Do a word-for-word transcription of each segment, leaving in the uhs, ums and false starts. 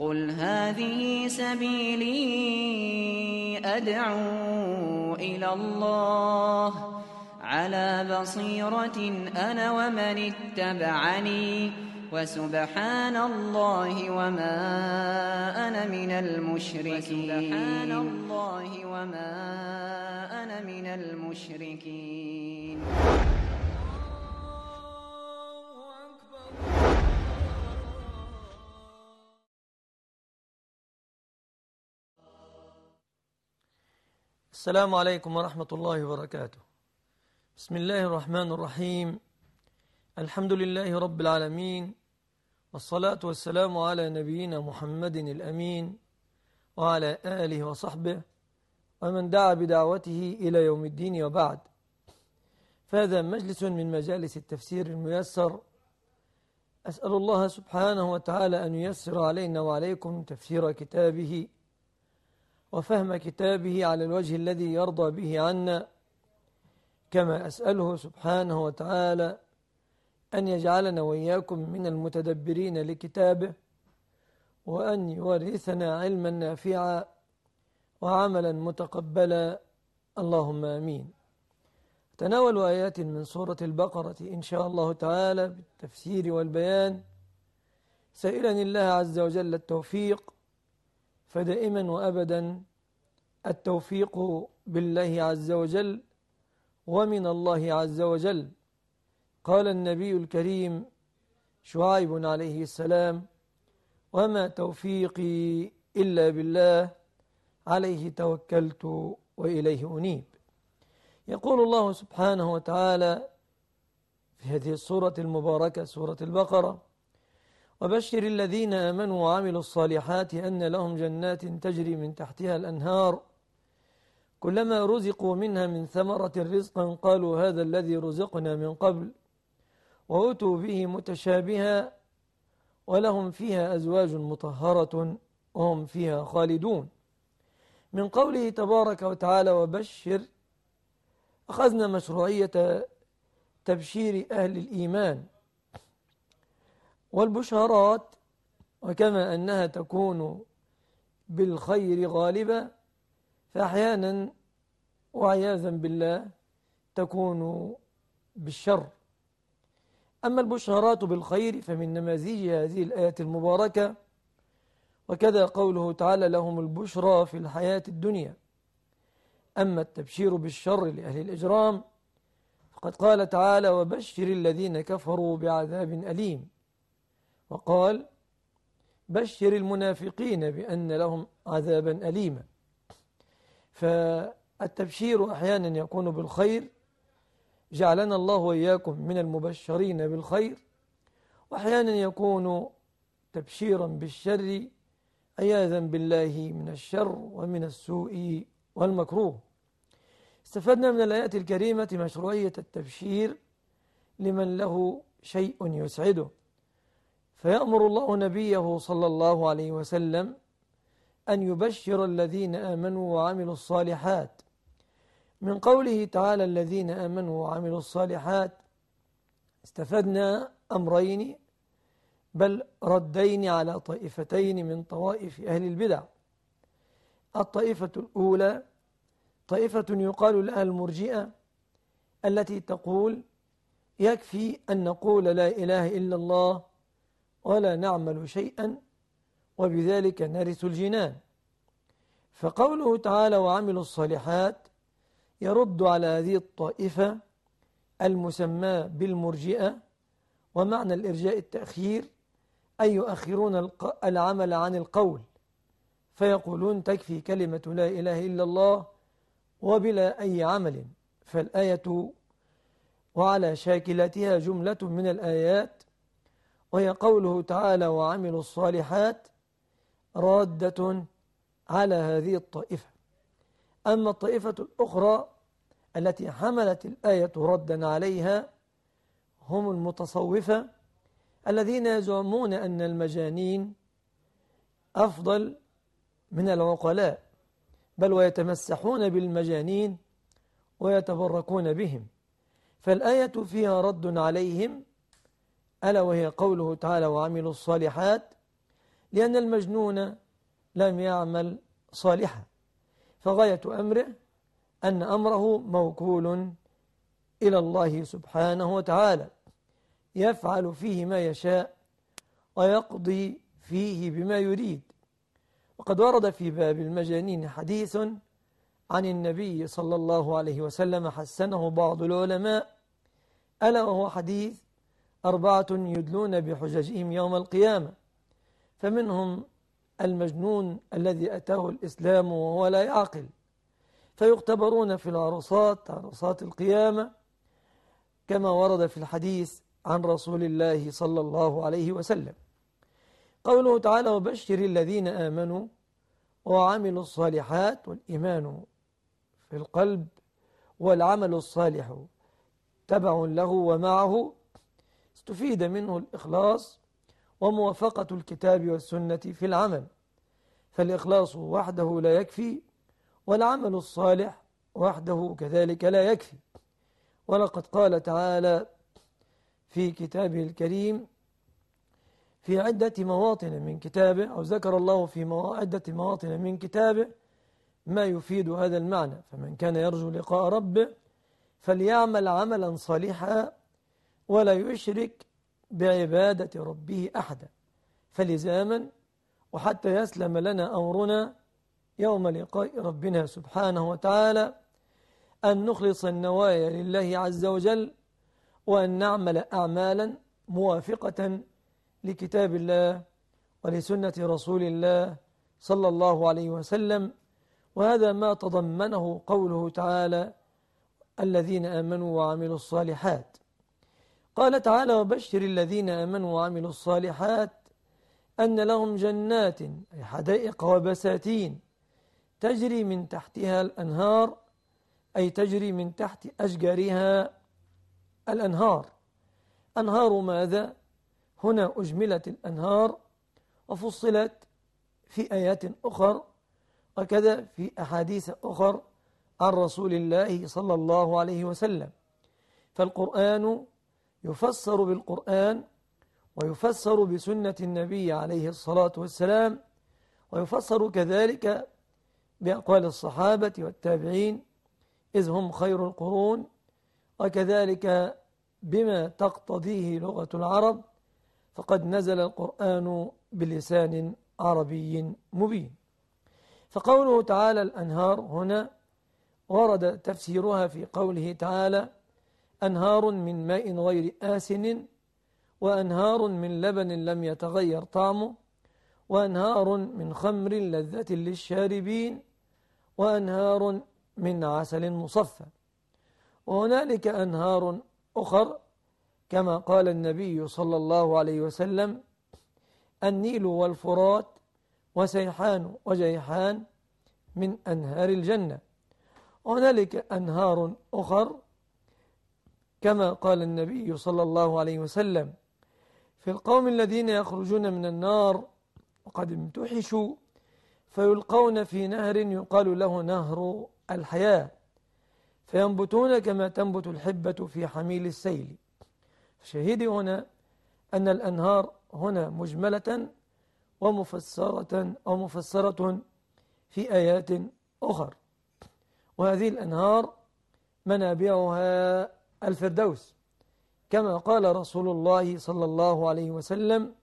قل هذه سبيلي أدعو إلى الله على بصيرة أنا ومن اتبعني وسبحان الله وما أنا من المشركين وسبحان الله وما أنا من المشركين. السلام عليكم ورحمة الله وبركاته. بسم الله الرحمن الرحيم. الحمد لله رب العالمين، والصلاة والسلام على نبينا محمد الأمين وعلى آله وصحبه ومن دعا بدعوته إلى يوم الدين، وبعد. فهذا مجلس من مجالس التفسير الميسر. أسأل الله سبحانه وتعالى أن ييسر علينا وعليكم تفسير كتابه وفهم كتابه على الوجه الذي يرضى به عنا، كما أسأله سبحانه وتعالى أن يجعلنا وإياكم من المتدبرين لكتابه، وأن يورثنا علما نافعا وعملا متقبلا، اللهم آمين. تناول آيات من سورة البقرة إن شاء الله تعالى بالتفسير والبيان، سائلا الله عز وجل التوفيق، فدائما وأبدا التوفيق بالله عز وجل ومن الله عز وجل. قال النبي الكريم شعيب عليه السلام: وما توفيقي إلا بالله عليه توكلت وإليه أنيب. يقول الله سبحانه وتعالى في هذه السورة المباركة سورة البقرة: وبشر الذين آمنوا وعملوا الصالحات أن لهم جنات تجري من تحتها الأنهار كلما رزقوا منها من ثمرة رزقا قالوا هذا الذي رزقنا من قبل وأتوا به متشابها ولهم فيها أزواج مطهرة وهم فيها خالدون. من قوله تبارك وتعالى وبشر، أخذنا مشروعية تبشير أهل الإيمان، والبشارات وكما أنها تكون بالخير غالبا، فأحيانا وعياذا بالله تكون بالشر. أما البشارات بالخير فمن نماذج هذه الآية المباركة، وكذا قوله تعالى لهم البشرى في الحياة الدنيا. أما التبشير بالشر لأهل الإجرام فقد قال تعالى وبشر الذين كفروا بعذاب أليم، وقال بشر المنافقين بأن لهم عذابا أليما. فالتبشير أحيانا يكون بالخير، جعلنا الله وإياكم من المبشرين بالخير، وأحيانا يكون تبشيرا بالشر عياذا بالله من الشر ومن السوء والمكروه. استفدنا من الآيات الكريمة مشروعية التبشير لمن له شيء يسعده، فيأمر الله نبيه صلى الله عليه وسلم أن يبشر الذين آمنوا وعملوا الصالحات. من قوله تعالى الذين آمنوا وعملوا الصالحات استفدنا أمرين، بل ردين على طائفتين من طوائف أهل البدع. الطائفة الأولى طائفة يقال لها المرجئة، التي تقول يكفي أن نقول لا إله إلا الله ولا نعمل شيئا وبذلك نرث الجنان. فقوله تعالى وعملوا الصالحات يرد على هذه الطائفة المسمى بالمرجئة، ومعنى الإرجاء التأخير، أي يؤخرون العمل عن القول، فيقولون تكفي كلمة لا إله إلا الله وبلا أي عمل. فالآية وعلى شاكلتها جملة من الآيات، وهي قوله تعالى وعملوا الصالحات رادة على هذه الطائفة. أما الطائفة الأخرى التي حملت الآية ردا عليها هم المتصوفة، الذين يزعمون أن المجانين أفضل من العقلاء، بل ويتمسحون بالمجانين ويتبركون بهم. فالآية فيها رد عليهم، ألا وهي قوله تعالى وعملوا الصالحات، لأن المجنون لم يعمل صالحا، فغاية أمره أن أمره موكول إلى الله سبحانه وتعالى، يفعل فيه ما يشاء ويقضي فيه بما يريد. وقد ورد في باب المجانين حديث عن النبي صلى الله عليه وسلم حسنه بعض العلماء، ألا وهو حديث أربعة يدلون بحججهم يوم القيامة، فمنهم المجنون الذي أتاه الإسلام وهو لا يعقل، فيختبرون في العرصات عرصات القيامة كما ورد في الحديث عن رسول الله صلى الله عليه وسلم. قوله تعالى: وبشر الذين آمنوا وعملوا الصالحات. والإيمان في القلب والعمل الصالح تبع له ومعه، استفيد منه الإخلاص وموافقة الكتاب والسنة في العمل، فالإخلاص وحده لا يكفي، والعمل الصالح وحده كذلك لا يكفي. ولقد قال تعالى في كتابه الكريم في عدة مواطن من كتابه، أو ذكر الله في عدة مواطن من كتابه ما يفيد هذا المعنى: فمن كان يرجو لقاء ربه فليعمل عملا صالحا ولا يشرك بعبادة ربه أحدا. فلزاما وحتى يسلم لنا أمرنا يوم لقاء ربنا سبحانه وتعالى أن نخلص النوايا لله عز وجل، وأن نعمل أعمالا موافقة لكتاب الله ولسنة رسول الله صلى الله عليه وسلم. وهذا ما تضمنه قوله تعالى: الذين آمنوا وعملوا الصالحات. قال تعالى: وبشر الذين آمنوا وعملوا الصالحات أن لهم جنات، أي حدائق وبساتين، تجري من تحتها الأنهار، أي تجري من تحت أشجارها الأنهار. أنهار ماذا؟ هنا أجملت الأنهار وفصلت في آيات أخر، وكذا في أحاديث أخر عن رسول الله صلى الله عليه وسلم. فالقرآن يفسر بالقرآن، ويفسر بسنة النبي عليه الصلاة والسلام، ويفسر كذلك بأقوال الصحابة والتابعين إذ هم خير القرون، وكذلك بما تقتضيه لغة العرب، فقد نزل القرآن بلسان عربي مبين. فقوله تعالى الأنهار هنا ورد تفسيرها في قوله تعالى: أنهار من ماء غير آسن، وأنهار من لبن لم يتغير طعمه، وأنهار من خمر لذة للشاربين، وأنهار من عسل مصفى. وهنالك أنهار أخر كما قال النبي صلى الله عليه وسلم: النيل والفرات وسيحان وجيحان من أنهار الجنة. وهنالك أنهار أخر كما قال النبي صلى الله عليه وسلم في القوم الذين يخرجون من النار وقد امتحشوا فيلقون في نهر يقال له نهر الحياة، فينبتون كما تنبت الحبة في حميل السيل. شهيدي هنا أن الأنهار هنا مجملة ومفسرة أو مفسرة في آيات أخر، وهذه الأنهار منابعها الفردوس، كما قال رسول الله صلى الله عليه وسلم: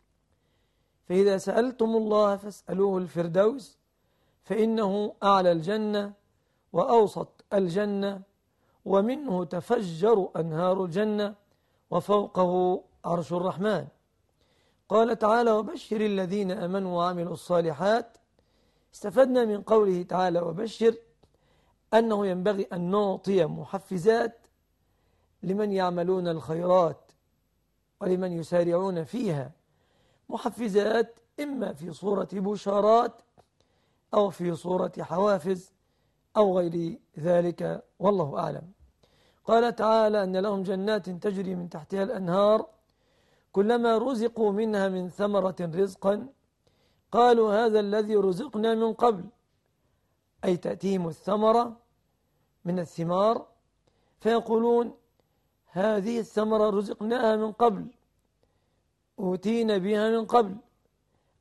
فإذا سألتم الله فاسألوه الفردوس، فإنه أعلى الجنة وأوسط الجنة، ومنه تفجر أنهار الجنة، وفوقه عرش الرحمن. قال تعالى: وبشر الذين آمنوا وعملوا الصالحات. استفدنا من قوله تعالى وبشر أنه ينبغي أن نعطي محفزات لمن يعملون الخيرات ولمن يسارعون فيها، محفزات إما في صورة بشارات أو في صورة حوافز أو غير ذلك، والله أعلم. قال تعالى أن لهم جنات تجري من تحتها الأنهار كلما رزقوا منها من ثمرة رزقا قالوا هذا الذي رزقنا من قبل، أي تأتيهم الثمرة من الثمار فيقولون هذه الثمرة رزقناها من قبل، أوتينا بها من قبل،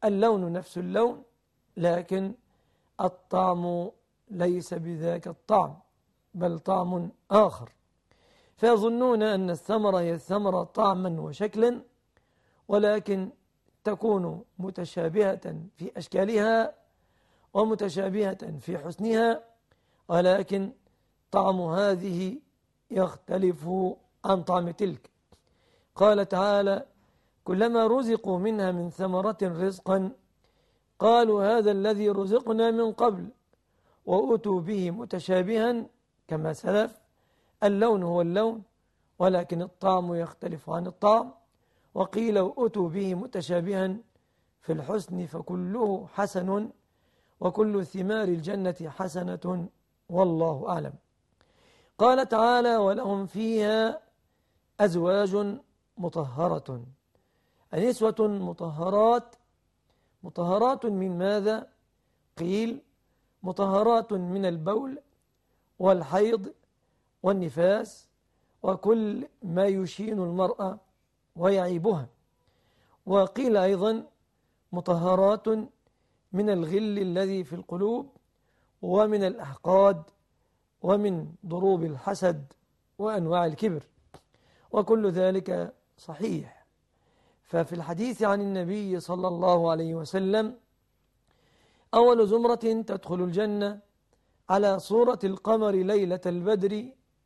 اللون نفس اللون، لكن الطعم ليس بذاك الطعم، بل طعم آخر. فيظنون أن الثمرة هي الثمرة طعما وشكلا، ولكن تكون متشابهة في أشكالها ومتشابهة في حسنها، ولكن طعم هذه يختلف عن طعم تلك. قال تعالى: كلما رزقوا منها من ثمرة رزقا قالوا هذا الذي رزقنا من قبل وأتوا به متشابها كما سلف. اللون هو اللون، ولكن الطعم يختلف عن الطعم. وقيل وأتوا به متشابها في الحسن فكله حسن، وكل ثمار الجنة حسنة، والله أعلم. قال تعالى: ولهم فيها أزواج مطهرة، نسوة مطهرات. مطهرات من ماذا؟ قيل مطهرات من البول والحيض والنفاس وكل ما يشين المرأة ويعيبها. وقيل أيضا مطهرات من الغل الذي في القلوب ومن الأحقاد ومن ضروب الحسد وأنواع الكبر، وكل ذلك صحيح. ففي الحديث عن النبي صلى الله عليه وسلم: أول زمرة تدخل الجنة على صورة القمر ليلة البدر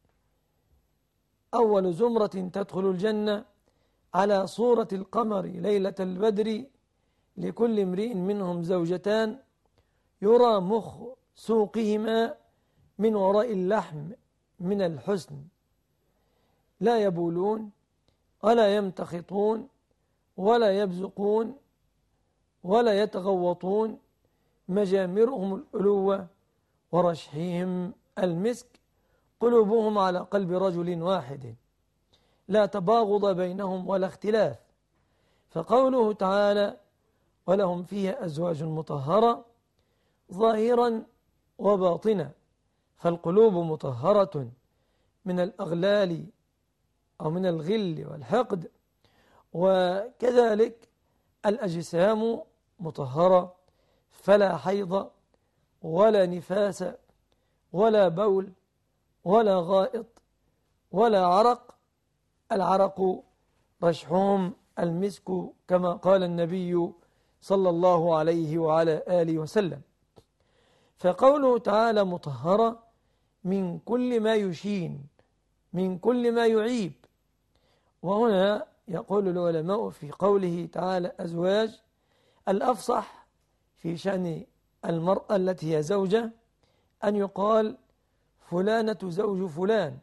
أول زمرة تدخل الجنة على صورة القمر ليلة البدر لكل امرئ منهم زوجتان يرى مخ سوقهما من وراء اللحم من الحسن، لا يبولون ولا يمتخطون ولا يبزقون ولا يتغوطون، مجامرهم الألوة ورشحهم المسك، قلوبهم على قلب رجل واحد، لا تباغض بينهم ولا اختلاف. فقوله تعالى: ولهم فيها أزواج مطهرة، ظاهرا وباطنا، فالقلوب مطهرة من الأغلال أو من الغل والحقد، وكذلك الأجسام مطهرة، فلا حيض ولا نفاس ولا بول ولا غائط ولا عرق. العرق رشحهم المسك كما قال النبي صلى الله عليه وعلى آله وسلم. فقوله تعالى مطهرة من كل ما يشين، من كل ما يعيب. وهنا يقول العلماء في قوله تعالى أزواج، الأفصح في شأن المرأة التي هي زوجة أن يقال فلانة زوج فلان،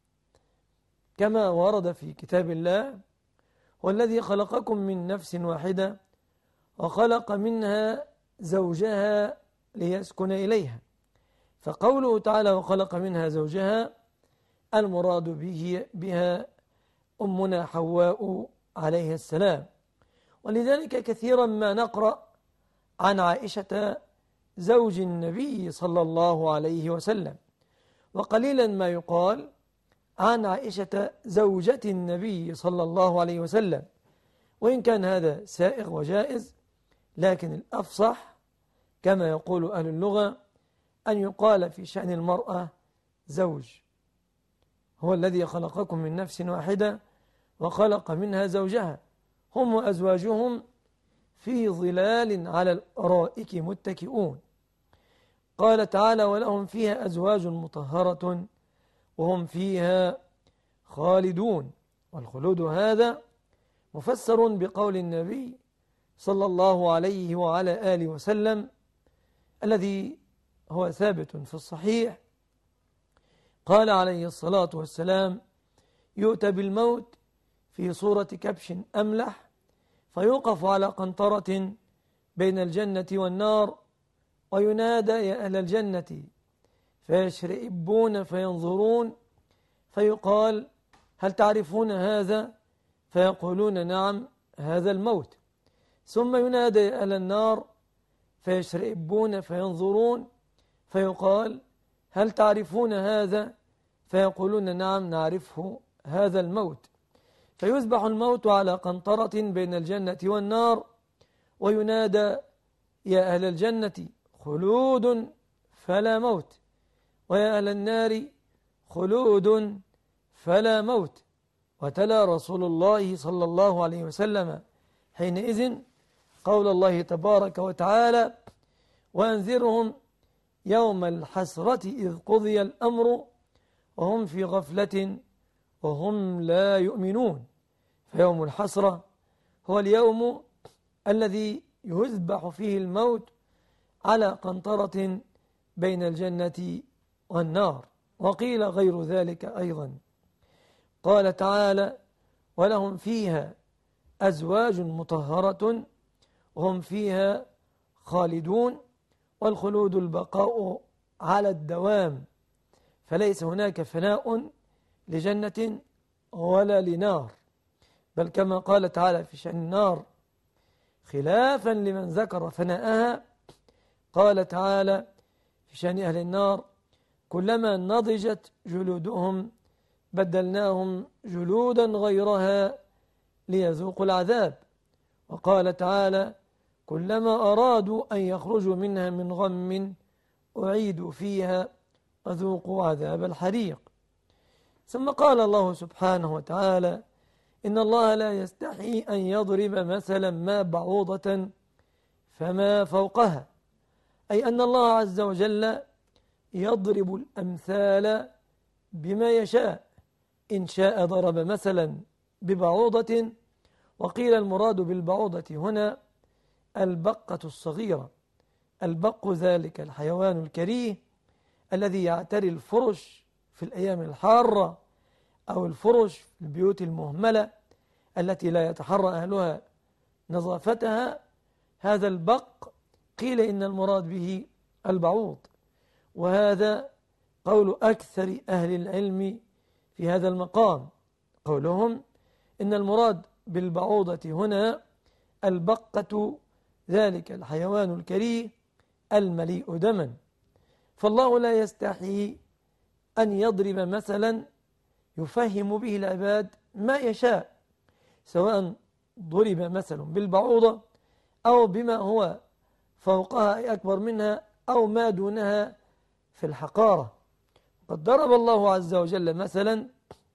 كما ورد في كتاب الله: والذي خلقكم من نفس واحدة وخلق منها زوجها ليسكن إليها. فقوله تعالى وخلق منها زوجها المراد به بها أمنا حواء عليه السلام. ولذلك كثيرا ما نقرأ عن عائشة زوج النبي صلى الله عليه وسلم، وقليلا ما يقال عن عائشة زوجة النبي صلى الله عليه وسلم، وإن كان هذا سائغ وجائز، لكن الأفصح كما يقول أهل اللغة أن يقال في شأن المرأة زوج. هو الذي خلقكم من نفس واحدة وخلق منها زوجها، هم وأزواجهم في ظلال على الأرائك متكئون. قال تعالى ولهم فيها أزواج مطهرة وهم فيها خالدون. والخلود هذا مفسر بقول النبي صلى الله عليه وعلى آله وسلم الذي هو ثابت في الصحيح، قال عليه الصلاة والسلام: يؤتى بالموت في صورة كبش أملح فيوقف على قنطرة بين الجنة والنار وينادى يا أهل الجنة، فيشرئبون فينظرون فيقال هل تعرفون هذا؟ فيقولون نعم هذا الموت. ثم ينادى يا أهل النار فيشرئبون فينظرون فيقال هل تعرفون هذا؟ فيقولون نعم نعرفه هذا الموت. فيذبح الموت على قنطرة بين الجنة والنار وينادى يا أهل الجنة خلود فلا موت، ويا أهل النار خلود فلا موت. وتلا رسول الله صلى الله عليه وسلم حينئذ قول الله تبارك وتعالى وأنذرهم يوم الحسرة إذ قضي الأمر وهم في غفلة وهم لا يؤمنون. فيوم الحسرة هو اليوم الذي يذبح فيه الموت على قنطرة بين الجنة والنار. وقيل غير ذلك أيضا. قال تعالى ولهم فيها أزواج مطهرة وهم فيها خالدون، والخلود البقاء على الدوام، فليس هناك فناء لجنة ولا لنار، بل كما قال تعالى في شأن النار خلافا لمن ذكر فناءها قال تعالى في شأن أهل النار كلما نضجت جلودهم بدلناهم جلودا غيرها ليذوقوا العذاب. وقال تعالى كلما أرادوا أن يخرجوا منها من غم أعيدوا فيها وذوقوا عذاب الحريق. ثم قال الله سبحانه وتعالى إن الله لا يستحي أن يضرب مثلا ما بعوضة فما فوقها، أي أن الله عز وجل يضرب الأمثال بما يشاء، إن شاء ضرب مثلا ببعوضة، وقيل المراد بالبعوضة هنا البقة الصغيرة. البق ذلك الحيوان الكريه الذي يعتري الفرش في الأيام الحارة أو الفرش في البيوت المهملة التي لا يتحرى أهلها نظافتها. هذا البق قيل إن المراد به البعوض، وهذا قول أكثر أهل العلم في هذا المقام. قولهم إن المراد بالبعوضة هنا البقة ذلك الحيوان الكريه المليء دما. فالله لا يستحي أن يضرب مثلا يفهم به العباد ما يشاء، سواء ضرب مثل بالبعوضة أو بما هو فوقها أي أكبر منها أو ما دونها في الحقارة. قد ضرب الله عز وجل مثلا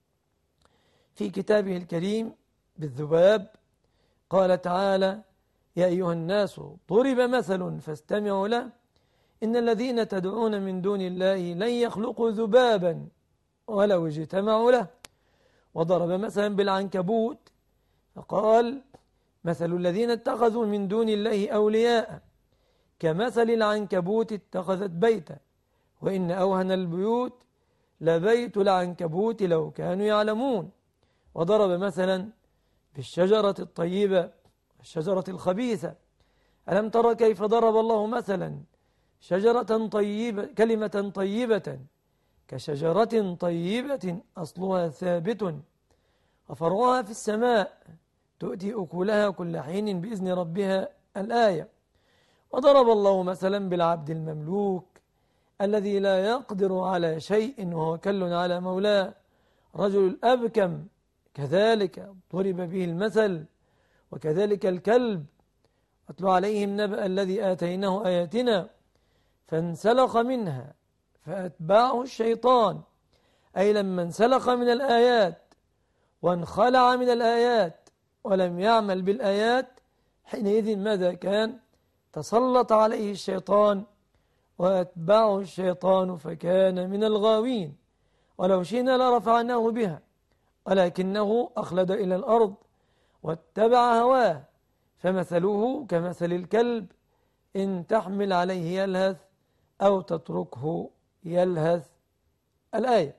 في كتابه الكريم بالذباب. قال تعالى يا أيها الناس ضرب مثل فاستمعوا له إن الذين تدعون من دون الله لن يخلقوا ذبابا ولو اجتمعوا له. وضرب مثلا بالعنكبوت فقال مثل الذين اتخذوا من دون الله أولياء كمثل العنكبوت اتخذت بيتا وإن أوهن البيوت لبيت العنكبوت لو كانوا يعلمون. وضرب مثلا بالشجرة الطيبة والشجرة الخبيثة. ألم ترى كيف ضرب الله مثلا شجرة طيبة كلمة طيبة كشجرة طيبة أصلها ثابت وفرعها في السماء تؤتي أكلها كل حين بإذن ربها الآية. وضرب الله مثلا بالعبد المملوك الذي لا يقدر على شيء وهو كل على مولاه. رجل الأبكم كذلك ضرب به المثل، وكذلك الكلب. أتلو عليهم نبأ الذي آتيناه آياتنا فانسلخ منها فأتبعه الشيطان، أي لما انسلخ من الآيات وانخلع من الآيات ولم يعمل بالآيات حينئذ ماذا كان؟ تسلط عليه الشيطان وأتبعه الشيطان فكان من الغاوين. ولو شئنا لرفعناه بها ولكنه أخلد إلى الأرض واتبع هواه فمثله كمثل الكلب إن تحمل عليه يلهث أو تتركه يلهث الآية.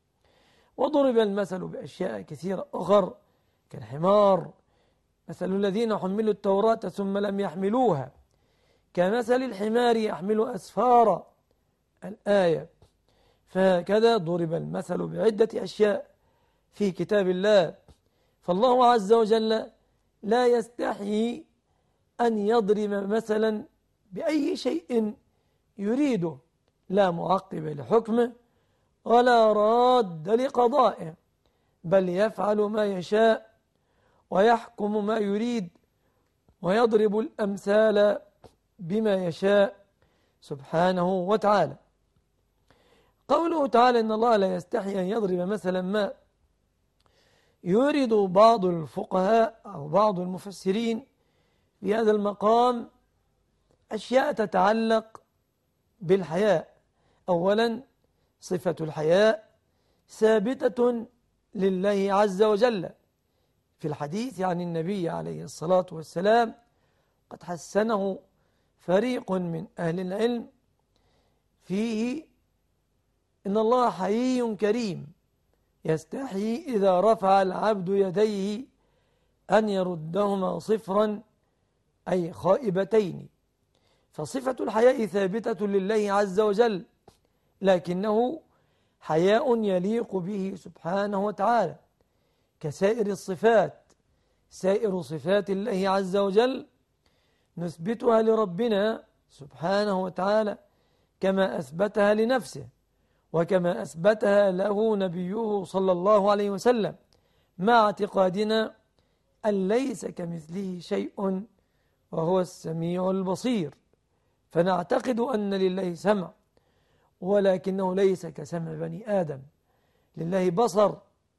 وضرب المثل بأشياء كثيرة أخر كالحمار مثل الذين حملوا التوراة ثم لم يحملوها كمثل الحمار يحمل أسفارا الآية. فهكذا ضرب المثل بعدة أشياء في كتاب الله. فالله عز وجل لا يستحي أن يضرب مثلا بأي شيء يريده، لا معقب لحكمه ولا راد لقضائه، بل يفعل ما يشاء ويحكم ما يريد ويضرب الأمثال بما يشاء سبحانه وتعالى. قوله تعالى إن الله لا يستحي أن يضرب مثلا ما، يريد بعض الفقهاء أو بعض المفسرين في هذا المقام أشياء تتعلق بالحياء. أولا، صفة الحياء ثابتة لله عز وجل في الحديث عن النبي عليه الصلاة والسلام، قد حسنه فريق من أهل العلم فيه: إن الله حيي كريم يستحي إذا رفع العبد يديه أن يردهما صفرا أي خائبتين. فصفة الحياء ثابتة لله عز وجل، لكنه حياء يليق به سبحانه وتعالى كسائر الصفات. سائر صفات الله عز وجل نثبتها لربنا سبحانه وتعالى كما أثبتها لنفسه وكما أثبتها له نبيه صلى الله عليه وسلم، مع اعتقادنا أن ليس كمثله شيء وهو السميع البصير. فنعتقد أن لله سمع، ولكنه ليس كسمع بني آدم. لله بصر،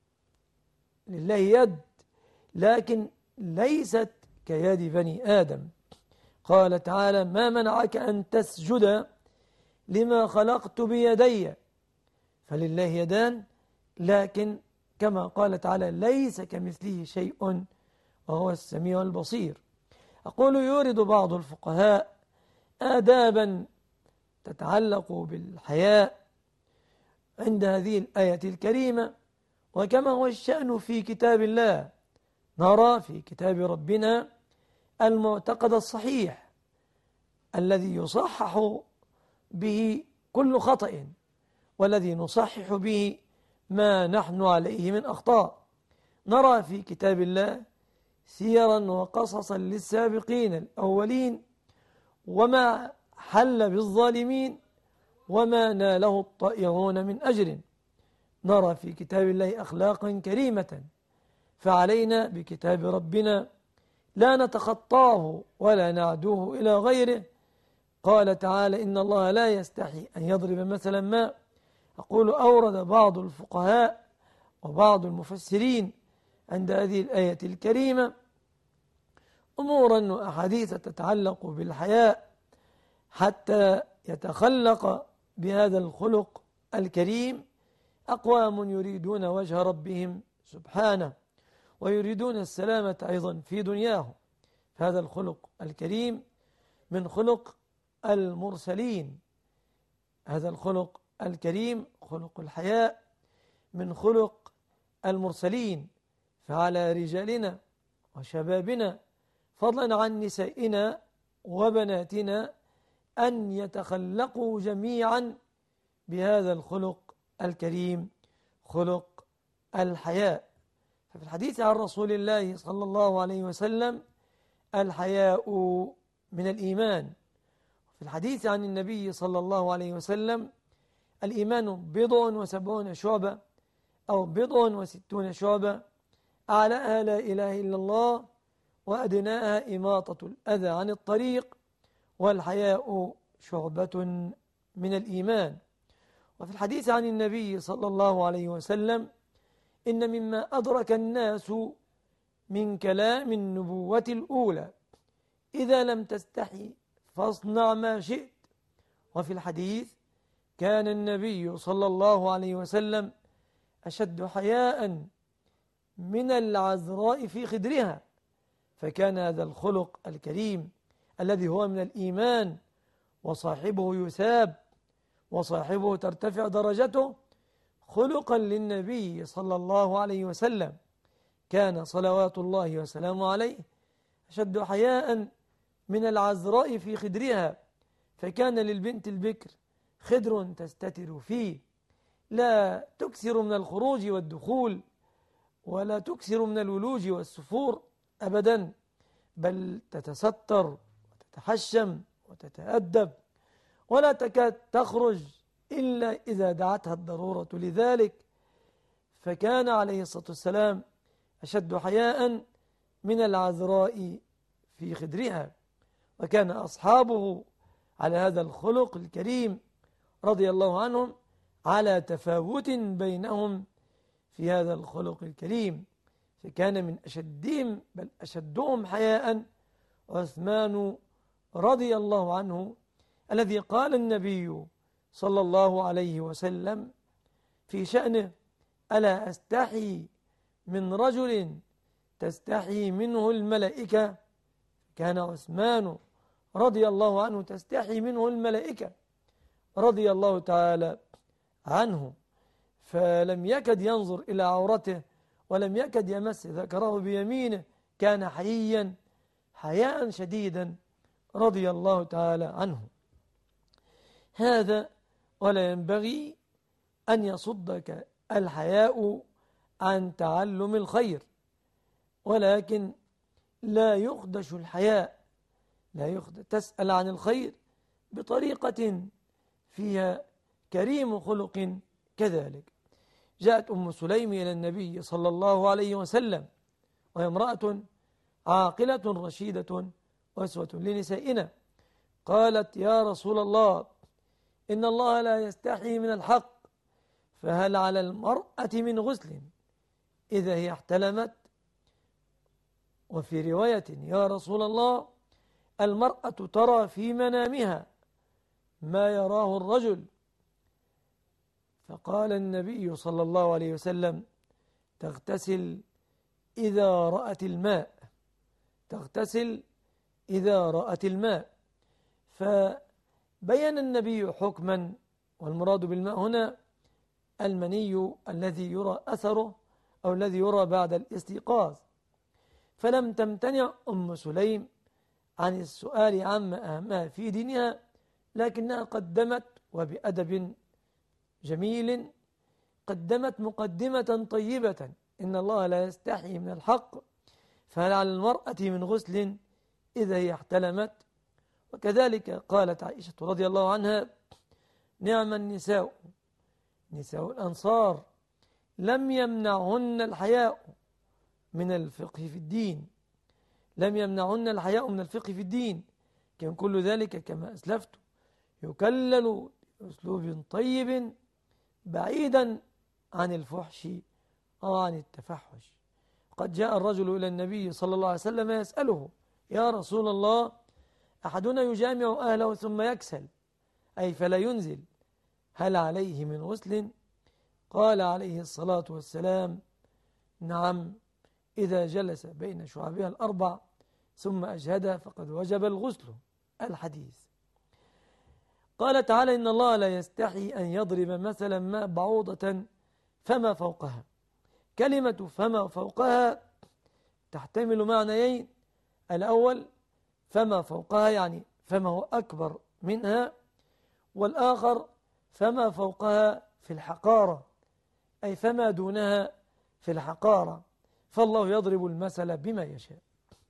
لله يد، لكن ليست كيد بني آدم. قال تعالى: ما منعك أن تسجد لما خلقت بيدي. فلله يدان، لكن كما قال تعالى ليس كمثله شيء وهو السميع البصير. أقول: يورد بعض الفقهاء آدابا تتعلق بالحياء عند هذه الآية الكريمة، وكما هو الشأن في كتاب الله نرى في كتاب ربنا المعتقد الصحيح الذي يصحح به كل خطأ، والذي نصحح به ما نحن عليه من أخطاء. نرى في كتاب الله سيرا وقصصا للسابقين الأولين، وما حل بالظالمين وما ناله الطائعون من أجر. نرى في كتاب الله أخلاقا كريمة، فعلينا بكتاب ربنا لا نتخطاه ولا نعدوه إلى غيره. قال تعالى: إن الله لا يستحي أن يضرب مثلا ما. أقول: أورد بعض الفقهاء وبعض المفسرين عند هذه الآية الكريمة أمورا وأحاديث تتعلق بالحياء حتى يتخلق بهذا الخلق الكريم أقوام يريدون وجه ربهم سبحانه، ويريدون السلامة أيضا في دنياهم. هذا الخلق الكريم من خلق المرسلين. هذا الخلق الكريم خلق الحياء من خلق المرسلين. فعلى رجالنا وشبابنا فضلا عن نسائنا وبناتنا أن يتخلقوا جميعا بهذا الخلق الكريم خلق الحياء. ففي الحديث عن رسول الله صلى الله عليه وسلم: الحياء من الإيمان. في الحديث عن النبي صلى الله عليه وسلم: الإيمان بضع وسبعون شعبة أو بضع وستون شعبة، أعلاها لا إله إلا الله، وأدناها إماطة الأذى عن الطريق، والحياء شعبة من الإيمان. وفي الحديث عن النبي صلى الله عليه وسلم: إن مما أدرك الناس من كلام النبوة الأولى إذا لم تستحي فاصنع ما شئت. وفي الحديث: كان النبي صلى الله عليه وسلم أشد حياء من العذراء في خدرها. فكان هذا الخلق الكريم الذي هو من الإيمان وصاحبه يثاب وصاحبه ترتفع درجته خلقا للنبي صلى الله عليه وسلم. كان صلوات الله وسلامه عليه أشد حياء من العذراء في خدرها. فكان للبنت البكر خدر تستتر فيه، لا تكثر من الخروج والدخول ولا تكثر من الولوج والسفور أبدا، بل تتستر وتتحشم وتتأدب، ولا تكاد تخرج إلا إذا دعتها الضرورة لذلك. فكان عليه الصلاة والسلام أشد حياء من العذراء في خدرها. وكان أصحابه على هذا الخلق الكريم رضي الله عنهم على تفاوت بينهم في هذا الخلق الكريم، فكان من أشدهم بل أشدهم حياء عثمان رضي الله عنه، الذي قال النبي صلى الله عليه وسلم في شأنه: ألا أستحي من رجل تستحي منه الملائكة. كان عثمان رضي الله عنه تستحي منه الملائكة رضي الله تعالى عنه، فلم يكد ينظر إلى عورته ولم يكد يمس ذكره بيمينه، كان حييا حياء شديدا رضي الله تعالى عنه. هذا ولا ينبغي أن يصدك الحياء عن تعلم الخير، ولكن لا يخدش الحياء، لا يخدش تسأل عن الخير بطريقة فيها كريم خلق كذلك. جاءت أم سليم إلى النبي صلى الله عليه وسلم وهي امرأة عاقلة رشيدة وأسوة لنسائنا، قالت: يا رسول الله، إن الله لا يستحي من الحق، فهل على المرأة من غسل إذا هي احتلمت؟ وفي رواية: يا رسول الله، المرأة ترى في منامها ما يراه الرجل. فقال النبي صلى الله عليه وسلم: تغتسل إذا رأت الماء، تغتسل إذا رأت الماء. فبين النبي حكما، والمراد بالماء هنا المني الذي يرى أثره أو الذي يرى بعد الاستيقاظ. فلم تمتنع أم سليم عن السؤال عما أهمها في دينها، لكنها قدمت وبأدب جميل قدمت مقدمة طيبة: إن الله لا يستحي من الحق، فهل على المرأة من غسل إذا هي احتلمت؟ وكذلك قالت عائشة رضي الله عنها: نعم النساء نساء الأنصار لم يمنعهن الحياء من الفقه في الدين، لم يمنعهن الحياء من الفقه في الدين. كان كل ذلك كما أسلفت يكلل بأسلوب طيب بعيدا عن الفحش أو عن التفحش. قد جاء الرجل إلى النبي صلى الله عليه وسلم يسأله: يا رسول الله، أحدنا يجامع أهله ثم يكسل، أي فلا ينزل، هل عليه من غسل؟ قال عليه الصلاة والسلام: نعم، إذا جلس بين شعبها الأربع ثم أجهدها فقد وجب الغسل. الحديث. قال تعالى: إن الله لا يستحي أن يضرب مثلا ما بعوضة فما فوقها. كلمة فما فوقها تحتمل معنيين: الأول فما فوقها يعني فما هو أكبر منها، والآخر فما فوقها في الحقارة، أي فما دونها في الحقارة، فالله يضرب المثل بما يشاء.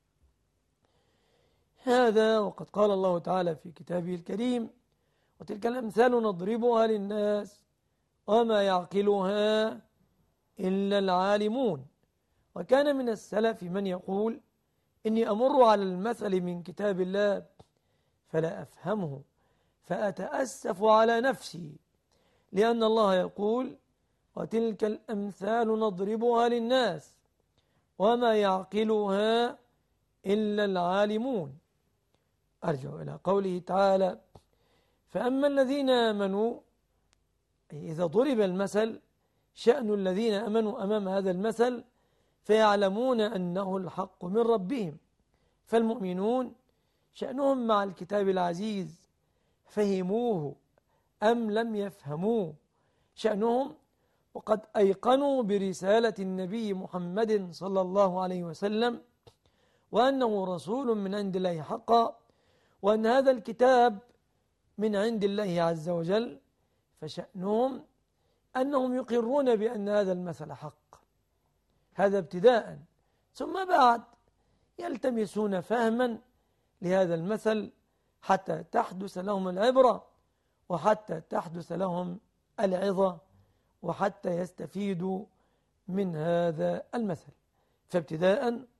هذا وقد قال الله تعالى في كتابه الكريم: وتلك الأمثال نضربها للناس وما يعقلها إلا العالمون. وكان من السلف من يقول: إني أمر على المثل من كتاب الله فلا أفهمه فأتأسف على نفسي، لأن الله يقول: وتلك الأمثال نضربها للناس وما يعقلها إلا العالمون. أرجع إلى قوله تعالى: فأما الذين آمنوا، أي إذا ضرب المثل شأن الذين آمنوا أمام هذا المثل فيعلمون أنه الحق من ربهم. فالمؤمنون شأنهم مع الكتاب العزيز، فهموه أم لم يفهموه شأنهم، وقد أيقنوا برسالة النبي محمد صلى الله عليه وسلم، وأنه رسول من عند الله حقا، وأن هذا الكتاب من عند الله عز وجل. فشأنهم أنهم يقرون بأن هذا المثل حق، هذا ابتداء، ثم بعد يلتمسون فهما لهذا المثل حتى تحدث لهم العبرة، وحتى تحدث لهم العظة، وحتى يستفيدوا من هذا المثل. فابتداء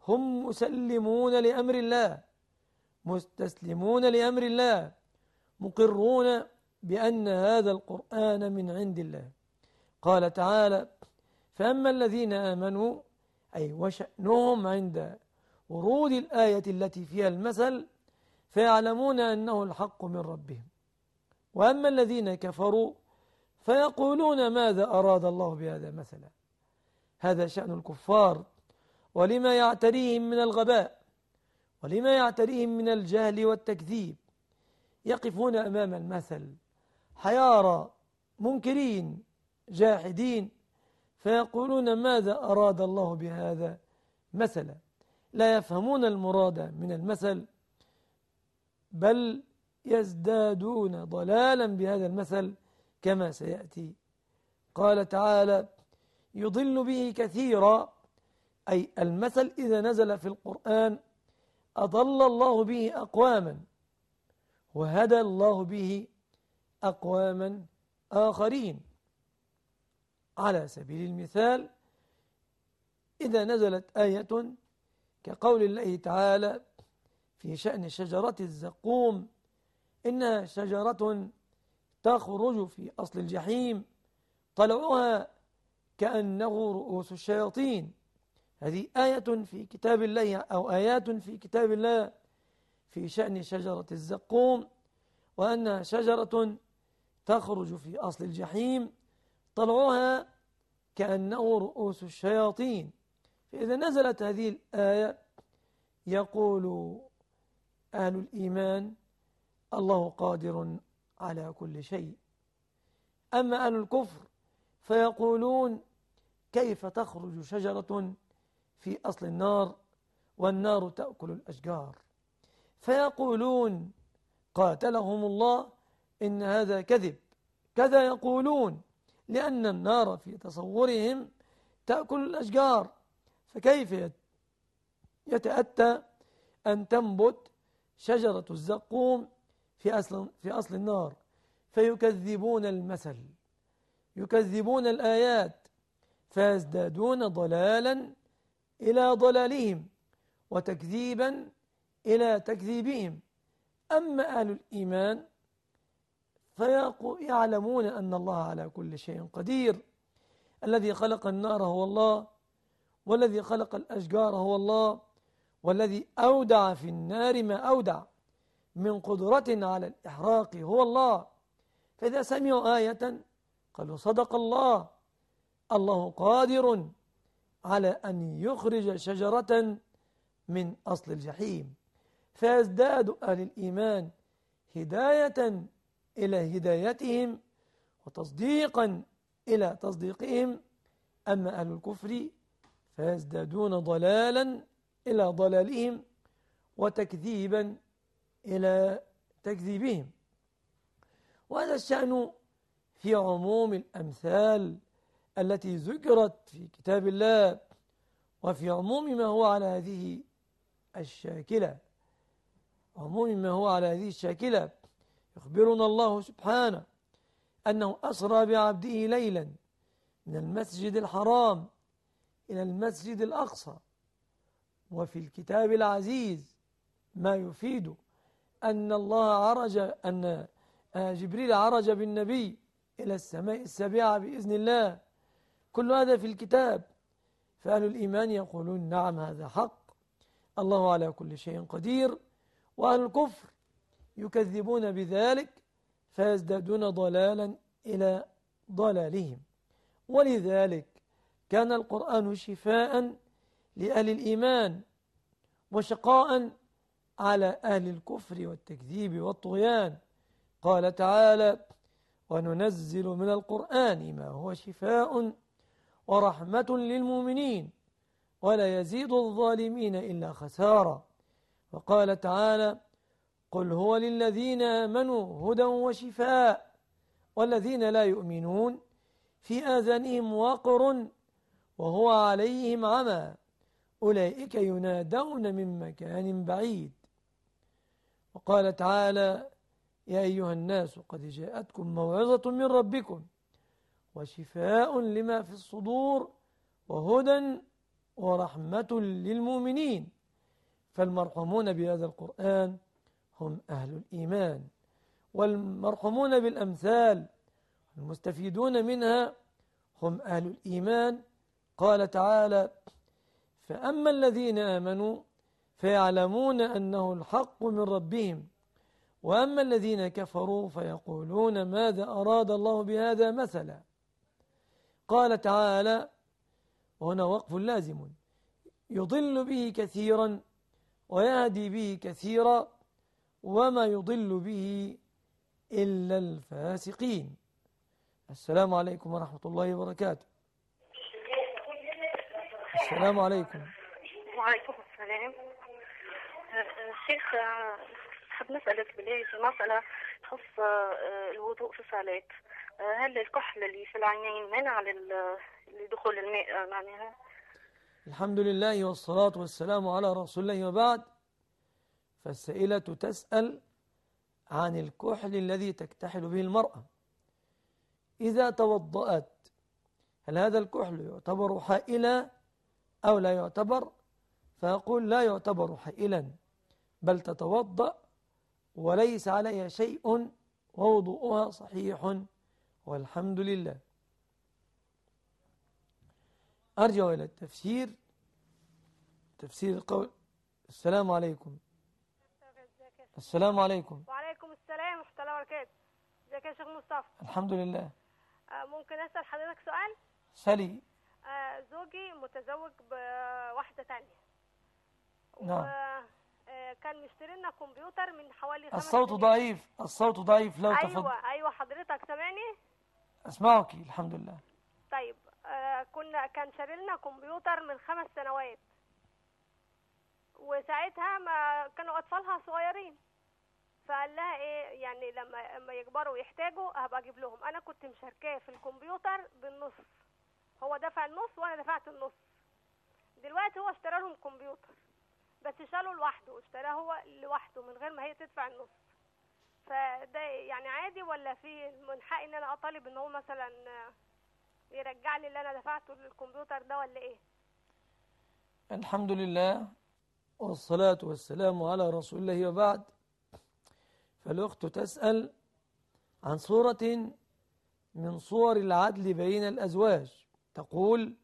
هم مسلمون لأمر الله، مستسلمون لأمر الله، مقرون بأن هذا القرآن من عند الله. قال تعالى: فأما الذين آمنوا، أي وشأنهم عند ورود الآية التي فيها المثل، فيعلمون أنه الحق من ربهم. وأما الذين كفروا فيقولون ماذا أراد الله بهذا مثلا. هذا شأن الكفار، ولما يعتريهم من الغباء، ولما يعتريهم من الجهل والتكذيب. يقفون أمام المثل حيارى، منكرين، جاحدين، فيقولون ماذا أراد الله بهذا مثلا. لا يفهمون المراد من المثل، بل يزدادون ضلالا بهذا المثل كما سيأتي. قال تعالى: يضل به كثيرا، أي المثل إذا نزل في القرآن أضل الله به أقواما، وهدى الله به أقواما آخرين. على سبيل المثال، إذا نزلت آية كقول الله تعالى في شأن شجرة الزقوم: إنها شجرة تخرج في أصل الجحيم، طلعها كأنه رؤوس الشياطين. هذه آية في كتاب الله، أو آيات في كتاب الله في شأن شجرة الزقوم، وأنها شجرة تخرج في أصل الجحيم، طلعها كأنه رؤوس الشياطين. فإذا نزلت هذه الآية يقول أهل الإيمان: الله قادر على كل شيء. أما أهل الكفر فيقولون: كيف تخرج شجرة في أصل النار والنار تأكل الأشجار؟ فيقولون قاتلهم الله إن هذا كذب. كذا يقولون، لأن النار في تصورهم تأكل الأشجار، فكيف يتأتى أن تنبت شجرة الزقوم في أصل, في أصل النار؟ فيكذبون المثل، يكذبون الآيات، فيزدادون ضلالا إلى ضلالهم، وتكذيبا إلى تكذيبهم. أما أهل الإيمان فيعلمون أن الله على كل شيء قدير. الذي خلق النار هو الله، والذي خلق الأشجار هو الله، والذي أودع في النار ما أودع من قدرة على الإحراق هو الله. فإذا سمعوا آية قالوا: صدق الله، الله قادر على أن يخرج شجرة من أصل الجحيم. فيزداد أهل الإيمان هداية إلى هدايتهم، وتصديقا إلى تصديقهم. أما أهل الكفر فيزدادون ضلالا إلى ضلالهم، وتكذيبا إلى تكذيبهم. وهذا الشأن في عموم الأمثال التي ذكرت في كتاب الله، وفي عموم ما هو على هذه الشاكلة. عموم ما هو على هذه الشاكلة يخبرنا الله سبحانه أنه أسرى بعبده ليلا من المسجد الحرام إلى المسجد الأقصى. وفي الكتاب العزيز ما يفيد أن الله عرج، أن جبريل عرج بالنبي إلى السماء السابعة بإذن الله. كل هذا في الكتاب. فأهل الإيمان يقولون: نعم، هذا حق، الله على كل شيء قدير. وأهل الكفر يكذبون بذلك، فيزدادون ضلالا إلى ضلالهم. ولذلك كان القرآن شفاء لأهل الإيمان، وشقاء على أهل الكفر والتكذيب والطغيان. قال تعالى: وننزل من القرآن ما هو شفاء ورحمة للمؤمنين ولا يزيد الظالمين إلا خسارا. وقال تعالى: قل هو للذين آمنوا هدى وشفاء والذين لا يؤمنون في آذانهم وقر وهو عليهم عمى أولئك ينادون من مكان بعيد. وقال تعالى: يا أيها الناس قد جاءتكم موعظة من ربكم وشفاء لما في الصدور وهدى ورحمة للمؤمنين. فالمرحومون بهذا القرآن هم أهل الإيمان، والمرحومون بالأمثال المستفيدون منها هم أهل الإيمان. قال تعالى: فأما الذين آمنوا فيعلمون أنه الحق من ربهم، وأما الذين كفروا فيقولون ماذا أراد الله بهذا مثلا. قال تعالى، وهنا وقف لازم: يضل به كثيرا ويهدي به كثيرا وما يضل به إلا الفاسقين. السلام عليكم ورحمة الله وبركاته. السلام عليكم. وعليكم السلام. شيخ، حاب نسألك بالله في مسألة تخص الوضوء في الصلاة. هل الكحل اللي في العينين منع لدخول الماء معناها؟ الحمد لله والصلاة والسلام على رسول الله، وبعد. فالسائلة تسأل عن الكحل الذي تكتحل به المرأة إذا توضأت، هل هذا الكحل يعتبر حائلا أو لا يعتبر؟ فأقول لا يعتبر حائلا، بل تتوضأ وليس عليها شيء ووضوءها صحيح والحمد لله. أرجع إلى التفسير. تفسير القول. السلام عليكم. السلام عليكم. وعليكم السلام ورحمة الله وبركاته. ازيك يا شيخ مصطفى؟ الحمد لله. آه ممكن أسأل حضرتك سؤال؟ سلي. آه زوجي متزوج بواحدة تانية. نعم. وكان مشتري لنا كمبيوتر من حوالي خمس الصوت سنين. ضعيف، الصوت ضعيف، لو أيوة تفضل. أيوة حضرتك سامعني؟ أسمعك الحمد لله. طيب، آه كنا كان شاري لنا كمبيوتر من خمس سنوات، وساعتها ما كانوا أطفالها صغيرين، فقال لها ايه يعني لما لما يكبروا ويحتاجوا هبقى اجيب لهم. انا كنت مشاركاه في الكمبيوتر بالنص، هو دفع النص وانا دفعت النص. دلوقتي هو اشترى لهم كمبيوتر بس شاله لوحده، اشتراه هو لوحده من غير ما هي تدفع النص. فده يعني عادي ولا في من حقي ان انا اطالب ان هو مثلا يرجع لي اللي انا دفعته للكمبيوتر ده ولا ايه؟ الحمد لله والصلاة والسلام على رسول الله، وبعد. فالأخت تسأل عن صورة من صور العدل بين الأزواج. تقول: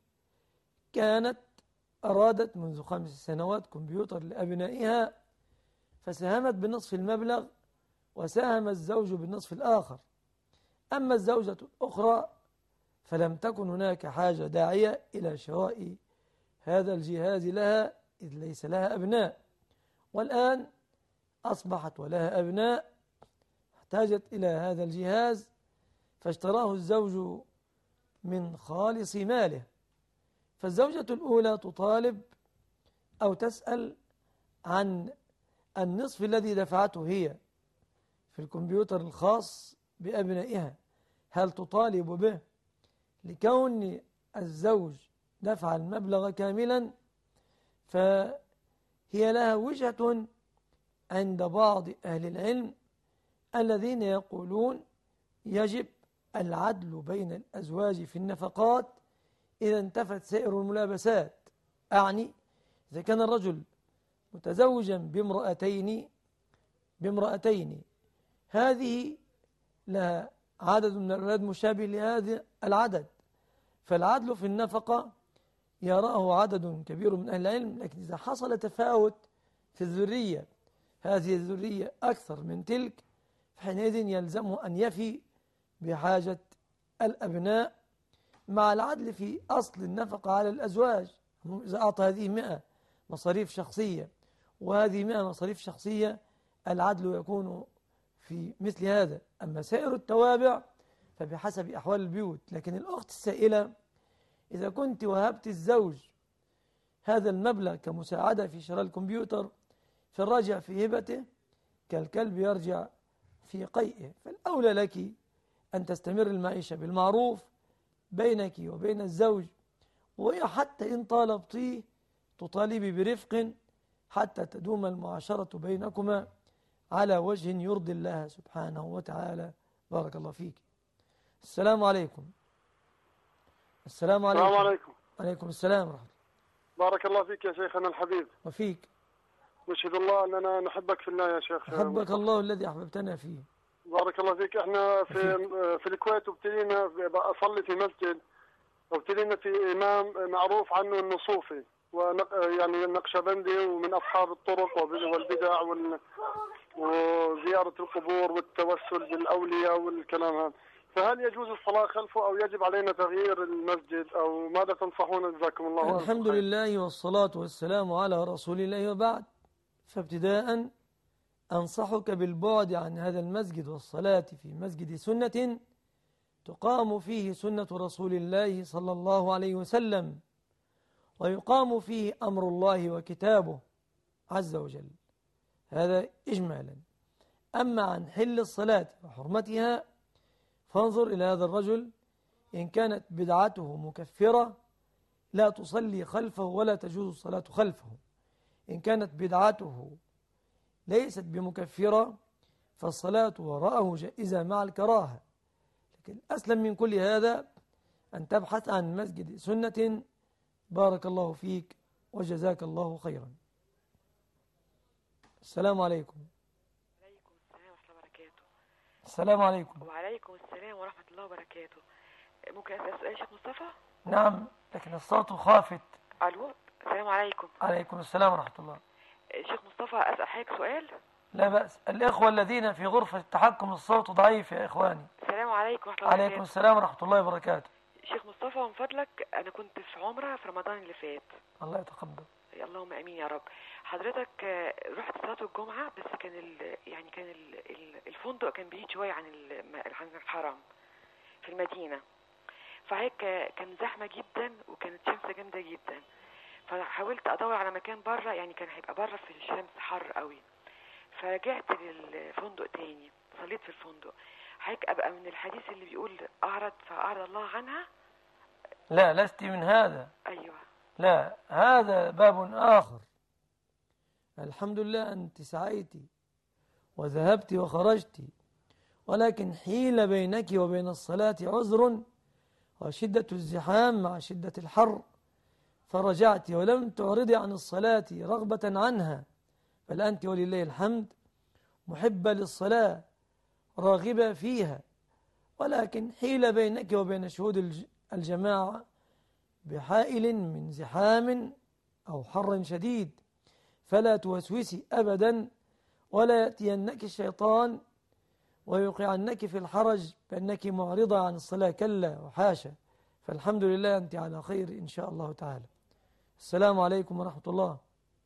كانت أرادت منذ خمس سنوات كمبيوتر لأبنائها، فساهمت بنصف المبلغ وساهم الزوج بالنصف الآخر. أما الزوجة الأخرى فلم تكن هناك حاجة داعية إلى شراء هذا الجهاز لها، إذ ليس لها أبناء، والآن أصبحت ولها أبناء، احتاجت إلى هذا الجهاز فاشتراه الزوج من خالص ماله. فالزوجة الأولى تطالب أو تسأل عن النصف الذي دفعته هي في الكمبيوتر الخاص بأبنائها، هل تطالب به لكون الزوج دفع المبلغ كاملا؟ فهي لها وجهة عند بعض أهل العلم الذين يقولون يجب العدل بين الأزواج في النفقات إذا انتفت سائر الملابسات. أعني إذا كان الرجل متزوجا بامرأتين بامرأتين هذه لها عدد من الأولاد مشابه لهذا العدد، فالعدل في النفقة يراه عدد كبير من أهل العلم. لكن إذا حصل تفاوت في الذرية، هذه الذرية أكثر من تلك، فحينئذ يلزمه أن يفي بحاجة الأبناء مع العدل في أصل النفقة على الأزواج. إذا أعطى هذه مئة مصاريف شخصية وهذه مئة مصاريف شخصية، العدل يكون في مثل هذا. أما سائر التوابع فبحسب أحوال البيوت. لكن الأخت السائلة، إذا كنت وهبت الزوج هذا المبلغ كمساعدة في شراء الكمبيوتر، فالراجع في هبته كالكلب يرجع في قيئه. فالأولى لك أن تستمر المعيشة بالمعروف بينك وبين الزوج، وحتى إن طالبتيه تطالبي برفق حتى تدوم المعاشرة بينكما على وجه يرضي الله سبحانه وتعالى. بارك الله فيك. السلام عليكم. السلام عليكم. السلام عليكم. عليكم السلام ورحمة الله. بارك الله فيك يا شيخنا الحبيب. وفيك. نشهد الله أننا نحبك في الله يا شيخ. أحبك الله الذي أحببتنا فيه. بارك الله فيك. احنا في في الكويت وابتلينا أصلي في مسجد، وابتلينا في إمام معروف عنه إنه صوفي ويعني نقشبندي ومن أصحاب الطرق والبدع وزيارة القبور والتوسل بالأولياء والكلام هذا، فهل يجوز الصلاة خلفه أو يجب علينا تغيير المسجد أو ماذا تنصحون؟ جزاكم الله. الحمد لله والصلاة والسلام على رسول الله، وبعد. فابتداء أنصحك بالبعد عن هذا المسجد والصلاة في مسجد سنة تقام فيه سنة رسول الله صلى الله عليه وسلم، ويقام فيه أمر الله وكتابه عز وجل، هذا إجمالا. أما عن حل الصلاة وحرمتها فانظر إلى هذا الرجل، إن كانت بدعته مكفرة لا تصلي خلفه ولا تجوز الصلاة خلفه. إن كانت بدعته ليست بمكفرة فالصلاة وراءه جائزة مع الكراهة. لكن أسلم من كل هذا أن تبحث عن مسجد سنة. بارك الله فيك وجزاك الله خيرا. السلام عليكم. وعليكم السلام ورحمة الله وبركاته. السلام عليكم. وعليكم السلام ورحمة الله وبركاته. ممكن أسأل سؤال شيخ مصطفى؟ نعم، لكن الصوت خافت. ألو، السلام عليكم. عليكم السلام ورحمة الله. شيخ مصطفى أسأل حضرتك سؤال؟ لا بأس. الإخوة الذين في غرفة التحكم الصوت ضعيف يا إخواني. السلام عليكم ورحمة الله وبركاته. عليكم السلام ورحمة الله وبركاته. شيخ مصطفى من فضلك، أنا كنت في عمرة في رمضان اللي فات. الله يتقبل. اللهم امين يا رب. حضرتك رحت صلاه الجمعه، بس كان ال يعني كان ال الفندق كان بعيد شويه عن عن الحرم في المدينه، فهيك كان زحمه جدا وكانت شمس جامده جدا، فحاولت ادور على مكان بره، يعني كان هيبقى بره في الشمس حر قوي، فرجعت للفندق تاني صليت في الفندق. هيك ابقى من الحديث اللي بيقول اعرض فاعرض الله عنها؟ لا، لست من هذا. ايوه، لا، هذا باب آخر. الحمد لله أنت سعيتي وذهبت وخرجت، ولكن حيل بينك وبين الصلاة عذر وشدة الزحام مع شدة الحر، فرجعت ولم تعرضي عن الصلاة رغبة عنها، بل أنت ولله الحمد محبة للصلاة راغبة فيها، ولكن حيل بينك وبين شهود الجماعة بحائل من زحام أو حر شديد، فلا توسوسي أبدا، ولا يأتينك الشيطان ويوقعنك في الحرج بأنك معرضة عن الصلاة، كلا وحاشا. فالحمد لله أنت على خير إن شاء الله تعالى. السلام عليكم ورحمة الله.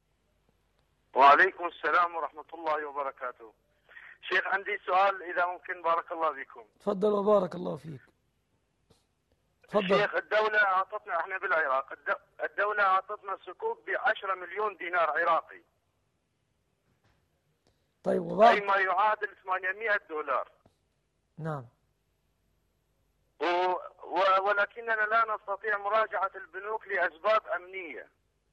وعليكم السلام ورحمة الله وبركاته. شيخ عندي سؤال إذا ممكن، بارك الله فيكم. تفضل وبارك الله فيك. تفضل. شيخ، الدولة أعطتنا، احنا بالعراق، الدولة أعطتنا صكوك بعشرة مليون دينار عراقي. طيب، وبعد؟ أي ما يعادل ثمانمائة دولار. نعم. و... و... ولكننا لا نستطيع مراجعة البنوك لأسباب أمنية.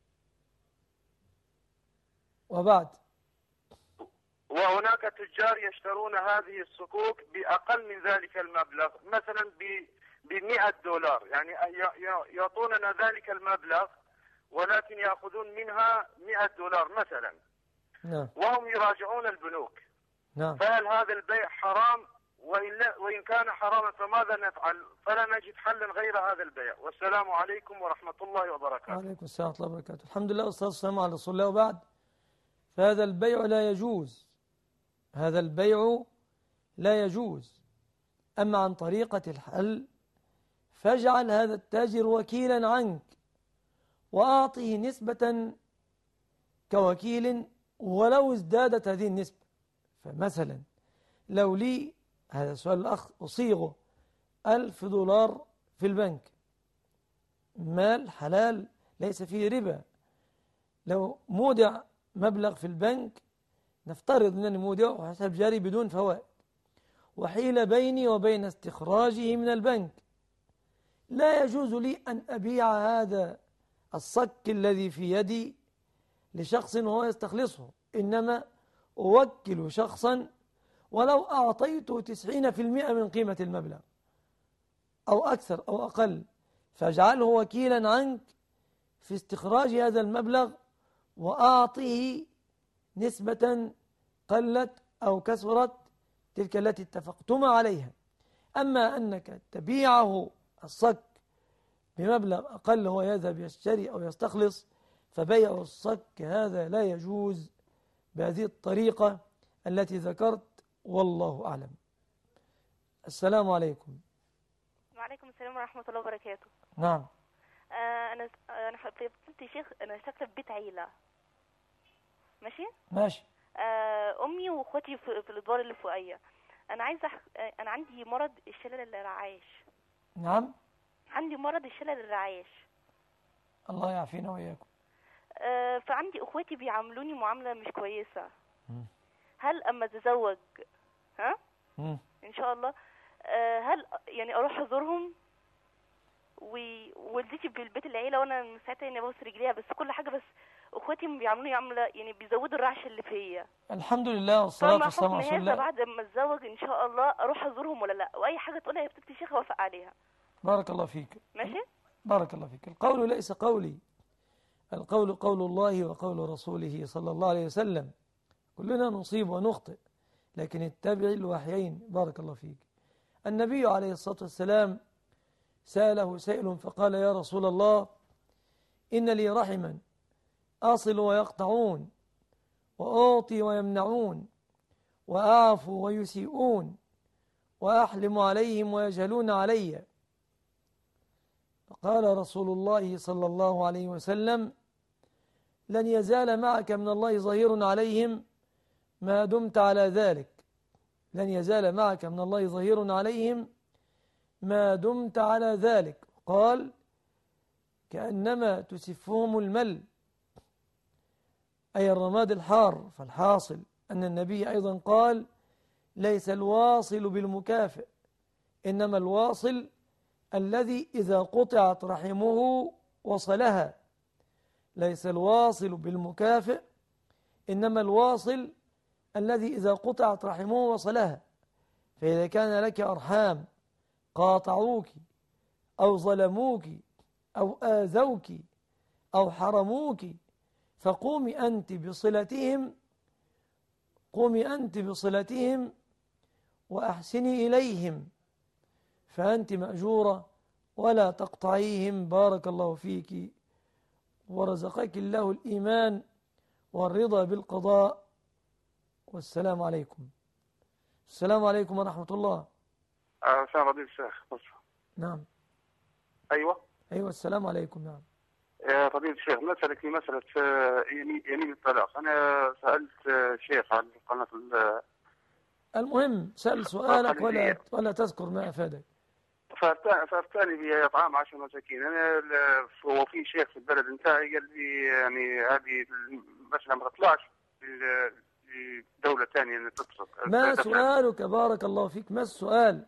وبعد؟ وهناك تجار يشترون هذه الصكوك بأقل من ذلك المبلغ، مثلا ب بمئة دولار، يعني يعطوننا ذلك المبلغ ولكن يأخذون منها مئة دولار مثلا. نعم. وهم يراجعون البنوك. نعم. فهل هذا البيع حرام؟ وإن, وإن كان حراما فماذا نفعل؟ فلا نجد حلا غير هذا البيع. والسلام عليكم ورحمة الله وبركاته. وعليكم السلام ورحمة الله وبركاته. الحمد لله والصلاة والسلام على رسول الله، وبعد. فهذا البيع لا يجوز، هذا البيع لا يجوز. أما عن طريقة الحل فاجعل هذا التاجر وكيلا عنك، وأعطه نسبة كوكيل ولو ازدادت هذه النسبة. فمثلا لو لي، هذا سؤال الأخ أصيغه، ألف دولار في البنك، مال حلال ليس فيه ربا، لو مودع مبلغ في البنك، نفترض أنني مودعه حساب جاري بدون فوائد، وحيل بيني وبين استخراجه من البنك، لا يجوز لي أن أبيع هذا الصك الذي في يدي لشخص وهو يستخلصه، إنما أوكل شخصا ولو أعطيته تسعين في المئة من قيمة المبلغ أو أكثر أو أقل، فاجعله وكيلا عنك في استخراج هذا المبلغ وأعطه نسبة قلت أو كثرت تلك التي اتفقتما عليها. أما أنك تبيعه الصك بمبلغ أقل هو يذهب يشتري أو يستخلص، فبيع الصك هذا لا يجوز بهذه الطريقة التي ذكرت، والله أعلم. السلام عليكم. وعليكم السلام ورحمة الله وبركاته. نعم. آه أنا أنا حبيت يا شيخ، أنا ساكنة في بيت عيلة. ماشي؟ ماشي. آه أمي وأخواتي في, في الأدوار اللي فوقية. أنا عايزة أح... أنا عندي مرض الشلل الرعاش. نعم. عندي مرض الشلل الرعاش. الله يعافينا وإياكم. آه فعندي أخواتي بيعاملوني معاملة مش كويسة. م. هل أما أتزوج ها؟ م. إن شاء الله. آه هل يعني أروح أزورهم؟ ووالدتي في البيت العيلة وأنا من ساعتها يعني ببص رجليها بس كل حاجة، بس أخواتي بيعاملوني عاملة يعني بيزودوا الرعش اللي فيا. الحمد لله والصلاة والسلام على رسول الله. بعد ما أتزوج إن شاء الله أروح أزورهم ولا لا؟ وأي حاجة تقولها يا بنت الشيخ أوافق عليها. بارك الله فيك. ماشي؟ بارك الله فيك. القول ليس قولي، القول قول الله وقول رسوله صلى الله عليه وسلم. كلنا نصيب ونخطئ، لكن اتبع الوحيين. بارك الله فيك. النبي عليه الصلاة والسلام سأله سائل فقال: يا رسول الله، إن لي رحما أصل ويقطعون، وأعطي ويمنعون، وأعفو ويسيئون، وأحلم عليهم ويجهلون علي. فقال رسول الله صلى الله عليه وسلم: لن يزال معك من الله ظهير عليهم ما دمت على ذلك. لن يزال معك من الله ظهير عليهم ما دمت على ذلك. قال: كأنما تسفهم المل، أي الرماد الحار. فالحاصل أن النبي أيضا قال: ليس الواصل بالمكافئ، إنما الواصل الذي إذا قطعت رحمه وصلها. ليس الواصل بالمكافئ، إنما الواصل الذي إذا قطعت رحمه وصلها. فإذا كان لك أرحام قاطعوك أو ظلموك أو آذوك أو حرموك، فقومي أنت بصلتهم قومي أنت بصلتهم وأحسني إليهم، فأنت مأجورة ولا تقطعيهم. بارك الله فيك ورزقك الله الإيمان والرضا بالقضاء. والسلام عليكم. السلام عليكم ورحمة الله. السلام عليكم الشيخ. نعم. أيوة. أيوة السلام عليكم. نعم. يا فضيلة الشيخ، مسألة في مسألة يمين الطلاق. أنا سألت شيخ عن قناة. المهم سأل سؤالك ولا ولا تذكر ما أفادك. فافتاني بإطعام عشر مساكين. أنا هو في شيخ في البلد نتاعي قال لي يعني هذه المسألة ما تطلعش لدولة ثانية أن تترك. ما سؤالك؟ بارك الله فيك. ما السؤال؟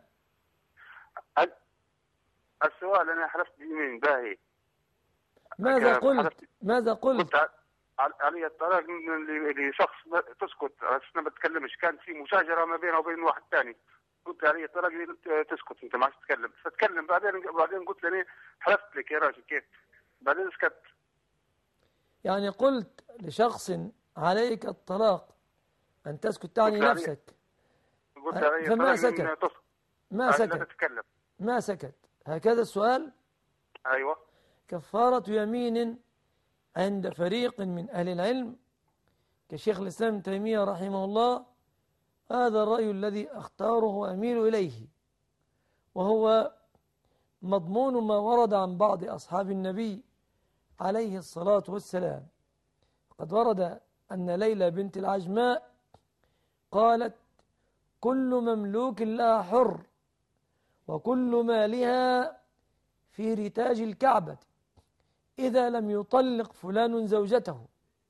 السؤال أنا حلفت بيمين باهي. ماذا قلت؟ ماذا قلت؟ قلت علي الطلاق لشخص تسكت، أنا ما بتكلمش. كان في مشاجرة ما بينه وبين واحد ثاني. قلت علي الطلاق تسكت، أنت ما عادش تتكلم. فتكلم بعدين بعدين قلت له حلفت لك يا راجل كيف؟ بعدين سكت. يعني قلت لشخص عليك الطلاق أن تسكت تعني نفسك. قلت علي فما سكت. ما سكت. ما سكت. هكذا السؤال؟ أيوة. كفارة يمين عند فريق من أهل العلم كشيخ الإسلام ابن تيمية رحمه الله، هذا الرأي الذي أختاره وأميل إليه، وهو مضمون ما ورد عن بعض أصحاب النبي عليه الصلاة والسلام. قد ورد أن ليلى بنت العجماء قالت: كل مملوك لها حر، وكل مالها في رتاج الكعبة إذا لم يطلق فلان زوجته.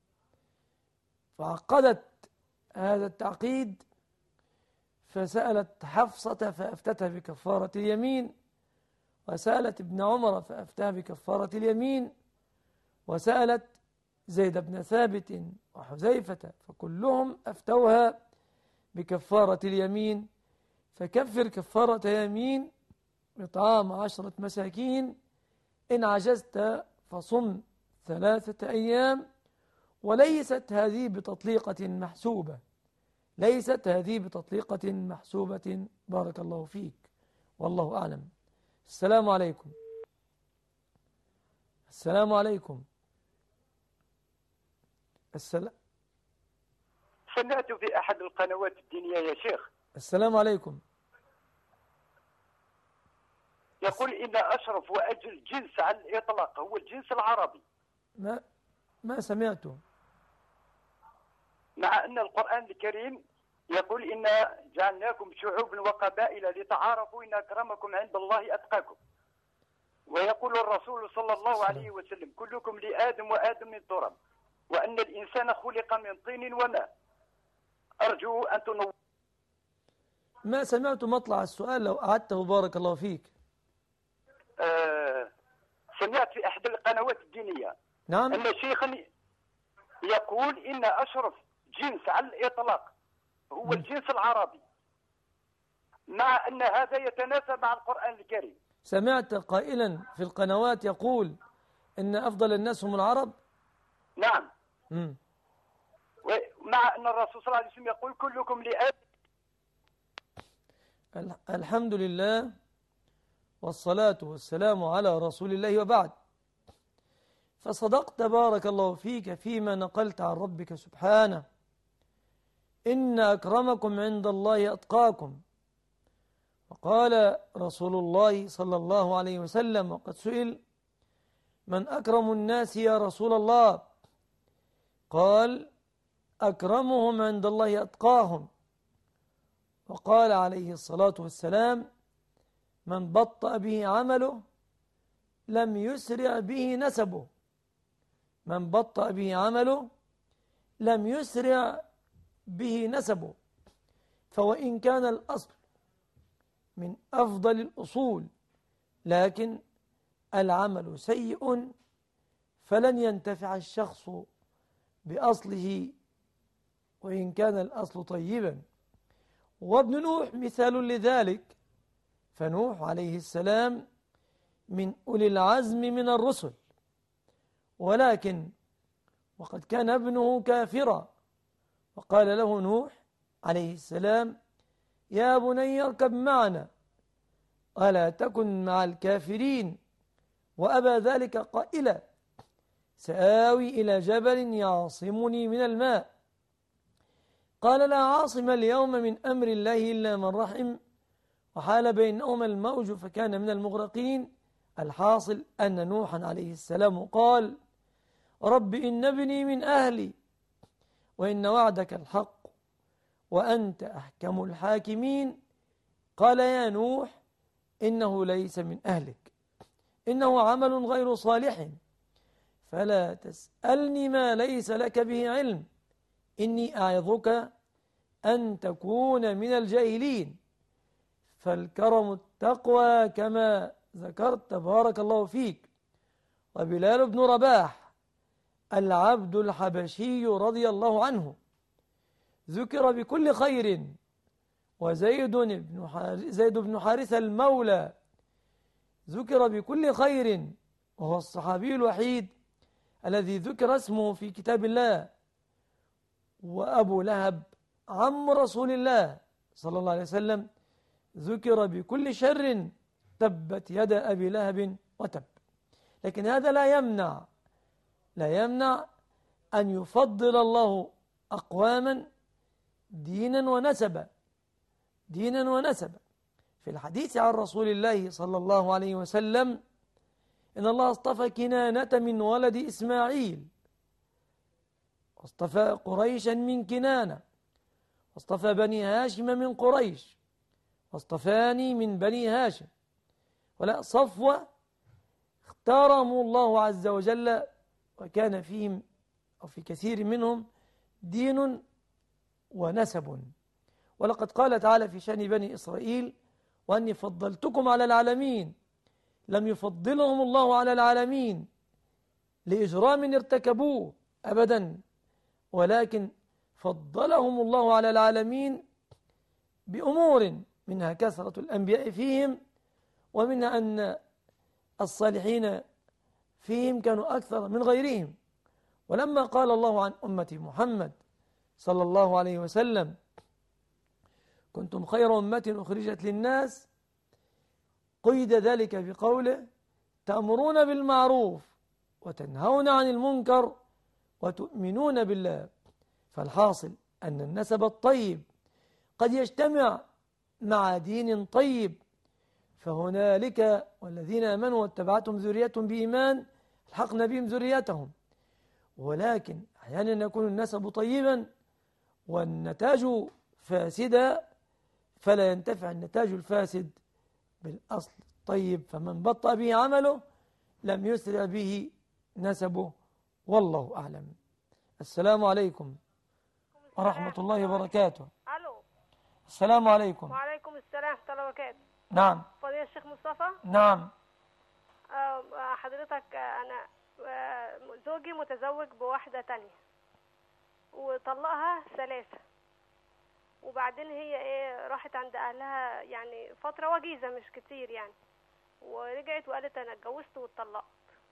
فعقدت هذا التعقيد، فسألت حفصة فأفتتها بكفارة اليمين، وسألت ابن عمر فأفتها بكفارة اليمين، وسألت زيد بن ثابت وحذيفة، فكلهم أفتوها بكفارة اليمين. فكفر كفارة يمين بطعام عشرة مساكين، إن عجزت فصم ثلاثة أيام، وليست هذه بتطليقة محسوبة، ليست هذه بتطليقة محسوبة. بارك الله فيك، والله أعلم. السلام عليكم. السلام عليكم. السلام سمعت في أحد القنوات الدينية يا شيخ. السلام عليكم. يقول إن أشرف وأجل جنس على الإطلاق هو الجنس العربي. ما ما سمعته. مع أن القرآن الكريم يقول إن جعلناكم شعوبا وقبائل لتعارفوا إن أكرمكم عند الله أتقاكم. ويقول الرسول صلى الله عليه وسلم كلكم لآدم وآدم من تراب وأن الإنسان خلق من طين وماء. أرجو أن تنور. ما سمعت مطلع السؤال، لو أعدته بارك الله فيك. آه سمعت في أحد القنوات الدينية نعم أن شيخا يقول إن أشرف جنس على الإطلاق هو م. الجنس العربي، مع أن هذا يتناسب مع القرآن الكريم. سمعت قائلا في القنوات يقول إن أفضل الناس هم العرب. نعم. م. ومع أن الرسول صلى الله عليه وسلم يقول كلكم لآدم. الحمد لله والصلاة والسلام على رسول الله، وبعد. فصدقت بارك الله فيك فيما نقلت عن ربك سبحانه، إن أكرمكم عند الله أتقاكم. وقال رسول الله صلى الله عليه وسلم وقد سئل: من أكرم الناس يا رسول الله؟ قال: أكرمهم عند الله أتقاهم. وقال عليه الصلاة والسلام: من بطأ به عمله لم يسرع به نسبه. من بطأ به عمله لم يسرع به نسبه. فوإن كان الأصل من أفضل الأصول لكن العمل سيء فلن ينتفع الشخص بأصله وإن كان الأصل طيبا. وابن نوح مثال لذلك، فنوح عليه السلام من أولي العزم من الرسل، ولكن وقد كان ابنه كافرا، وقال له نوح عليه السلام: يا بني اركب معنا ولا تكن مع الكافرين، وأبى ذلك قائلا: سآوي إلى جبل يعصمني من الماء. قال: لا عاصم اليوم من أمر الله إلا من رحم، وحال بينهما الموج فكان من المغرقين. الحاصل أن نوحا عليه السلام قال: رب إن ابني من أهلي وإن وعدك الحق وأنت أحكم الحاكمين. قال: يا نوح إنه ليس من أهلك، إنه عمل غير صالح، فلا تسألني ما ليس لك به علم، إني أعظك أن تكون من الجاهلين. فالكرم التقوى كما ذكرت بارك الله فيك. وبلال بن رباح العبد الحبشي رضي الله عنه ذكر بكل خير، وزيد بن زيد بن حارثة المولى ذكر بكل خير، وهو الصحابي الوحيد الذي ذكر اسمه في كتاب الله. وأبو لهب عم رسول الله صلى الله عليه وسلم ذكر بكل شر، تبت يد أبي لهب وتب. لكن هذا لا يمنع لا يمنع أن يفضل الله أقواما دينا ونسبا دينا ونسبا. في الحديث عن رسول الله صلى الله عليه وسلم: إن الله اصطفى كنانة من ولد إسماعيل، واصطفى قريشا من كنانة، واصطفى بني هاشم من قريش، واصطفاني من بني هاشم. ولا صفوة اختارهم الله عز وجل، وكان فيهم أو في كثير منهم دين ونسب. ولقد قال تعالى في شأن بني إسرائيل: وأني فضلتكم على العالمين. لم يفضلهم الله على العالمين لإجرام ارتكبوه أبدا، ولكن فضلهم الله على العالمين بأمور منها كثرة الأنبياء فيهم، ومنها أن الصالحين فيهم كانوا أكثر من غيرهم. ولما قال الله عن أمة محمد صلى الله عليه وسلم كنتم خير أمة أخرجت للناس، قيد ذلك بقوله تأمرون بالمعروف وتنهون عن المنكر وتؤمنون بالله. فالحاصل أن النسب الطيب قد يجتمع مع دين طيب، فهنالك والذين آمنوا واتبعتهم ذريتهم بإيمان الحقنا بهم ذريتهم. ولكن أحيانا يكون النسب طيبا والنتاج فاسدا، فلا ينتفع النتاج الفاسد بالأصل الطيب، فمن بطأ به عمله لم يسرع به نسبه، والله أعلم. السلام عليكم ورحمة الله وبركاته. الو. السلام عليكم. وعليكم السلام ورحمه الله وبركاته. نعم. فضيلة الشيخ مصطفى. نعم. آه، حضرتك آه، انا آه، زوجي متزوج بواحده تانية وطلقها ثلاثه، وبعدين هي ايه راحت عند اهلها يعني فتره وجيزه مش كتير يعني، ورجعت وقالت انا اتجوزت واتطلقت،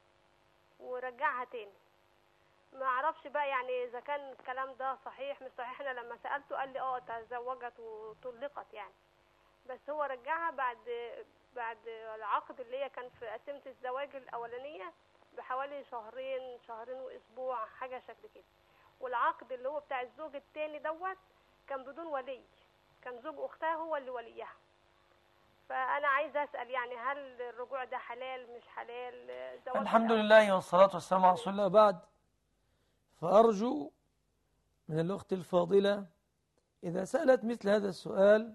ورجعها تاني. ما اعرفش بقى يعني اذا كان الكلام ده صحيح مش صحيح. انا لما سالته قال لي اه تزوجت وطلقت يعني، بس هو رجعها بعد بعد العقد اللي هي كان في قسيمه الزواج الاولانيه بحوالي شهرين شهرين واسبوع حاجه شكل كده. والعقد اللي هو بتاع الزوج التاني دوت كان بدون ولي، كان زوج اختها هو اللي وليها. فانا عايزه اسال يعني هل الرجوع ده حلال مش حلال؟ زواج الحمد لله والصلاه والسلام على رسول الله. بعد فارجو من الاخت الفاضله اذا سالت مثل هذا السؤال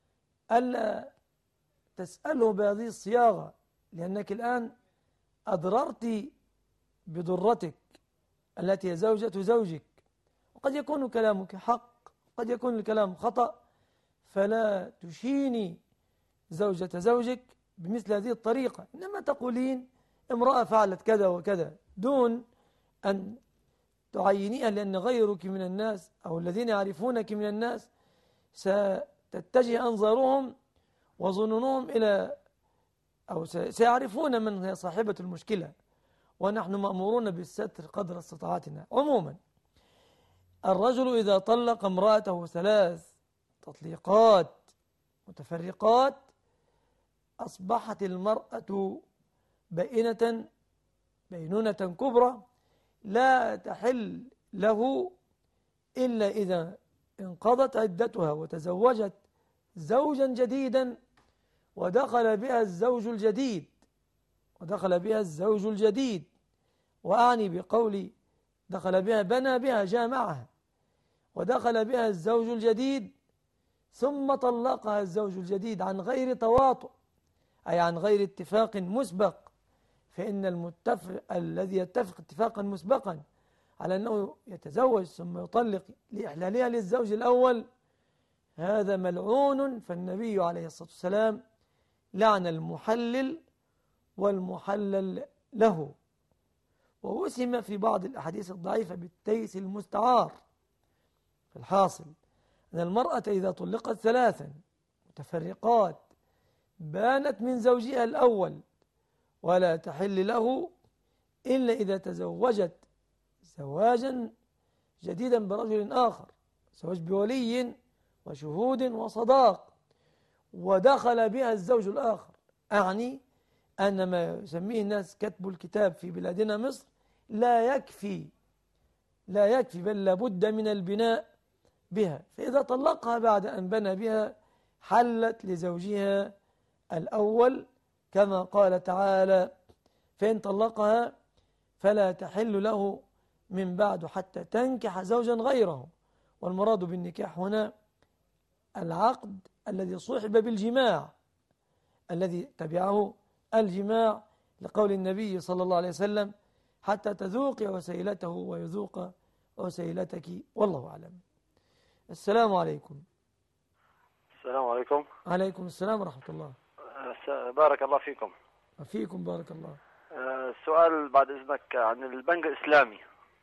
الا تساله بهذه الصياغه، لانك الان اضررت بضرتك التي هي زوجة زوجك، وقد يكون كلامك حق قد يكون الكلام خطأ، فلا تشيني زوجة زوجك بمثل هذه الطريقة. إنما تقولين امرأة فعلت كذا وكذا دون أن تعينيها، لأن غيرك من الناس أو الذين يعرفونك من الناس ستتجه أنظارهم وظنونهم إلى أو سيعرفون من هي صاحبة المشكلة، ونحن مأمورون بالستر قدر استطاعتنا. عموما الرجل إذا طلق امرأته ثلاث تطليقات متفرقات أصبحت المرأة بائنة بينونة كبرى لا تحل له إلا إذا انقضت عدتها وتزوجت زوجا جديدا ودخل بها الزوج الجديد ودخل بها الزوج الجديد وأعني بقولي دخل بها بنى بها جامعها، ودخل بها الزوج الجديد ثم طلقها الزوج الجديد عن غير تواطؤ، أي عن غير اتفاق مسبق. فإن المتفق الذي يتفق اتفاقا مسبقا على أنه يتزوج ثم يطلق لإحلالها للزوج الأول هذا ملعون. فالنبي عليه الصلاة والسلام لعن المحلل والمحلل له. ووسم في بعض الأحاديث الضعيفة بالتيس المستعار. فالحاصل أن المرأة إذا طلقت ثلاثا متفرقات بانت من زوجها الأول ولا تحل له إلا إذا تزوجت زواجا جديدا برجل آخر، زواج بولي وشهود وصداق، ودخل بها الزوج الآخر. أعني أن ما يسميه الناس كتب الكتاب في بلادنا مصر لا يكفي لا يكفي بل لابد من البناء بها. فإذا طلقها بعد أن بنى بها حلت لزوجها الأول كما قال تعالى فإن طلقها فلا تحل له من بعد حتى تنكح زوجا غيره. والمراد بالنكاح هنا العقد الذي صحب بالجماع الذي تبعه الجماع، لقول النبي صلى الله عليه وسلم حتى تذوقي عسيلته ويذوق عسيلتك، والله أعلم. السلام عليكم. السلام عليكم. عليكم السلام ورحمة الله. بارك الله فيكم. وفيكم بارك الله. السؤال بعد إذنك عن البنك الإسلامي.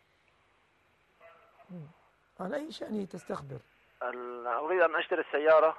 عن أي شأن تستخبر؟ أريد أن أشتري السيارة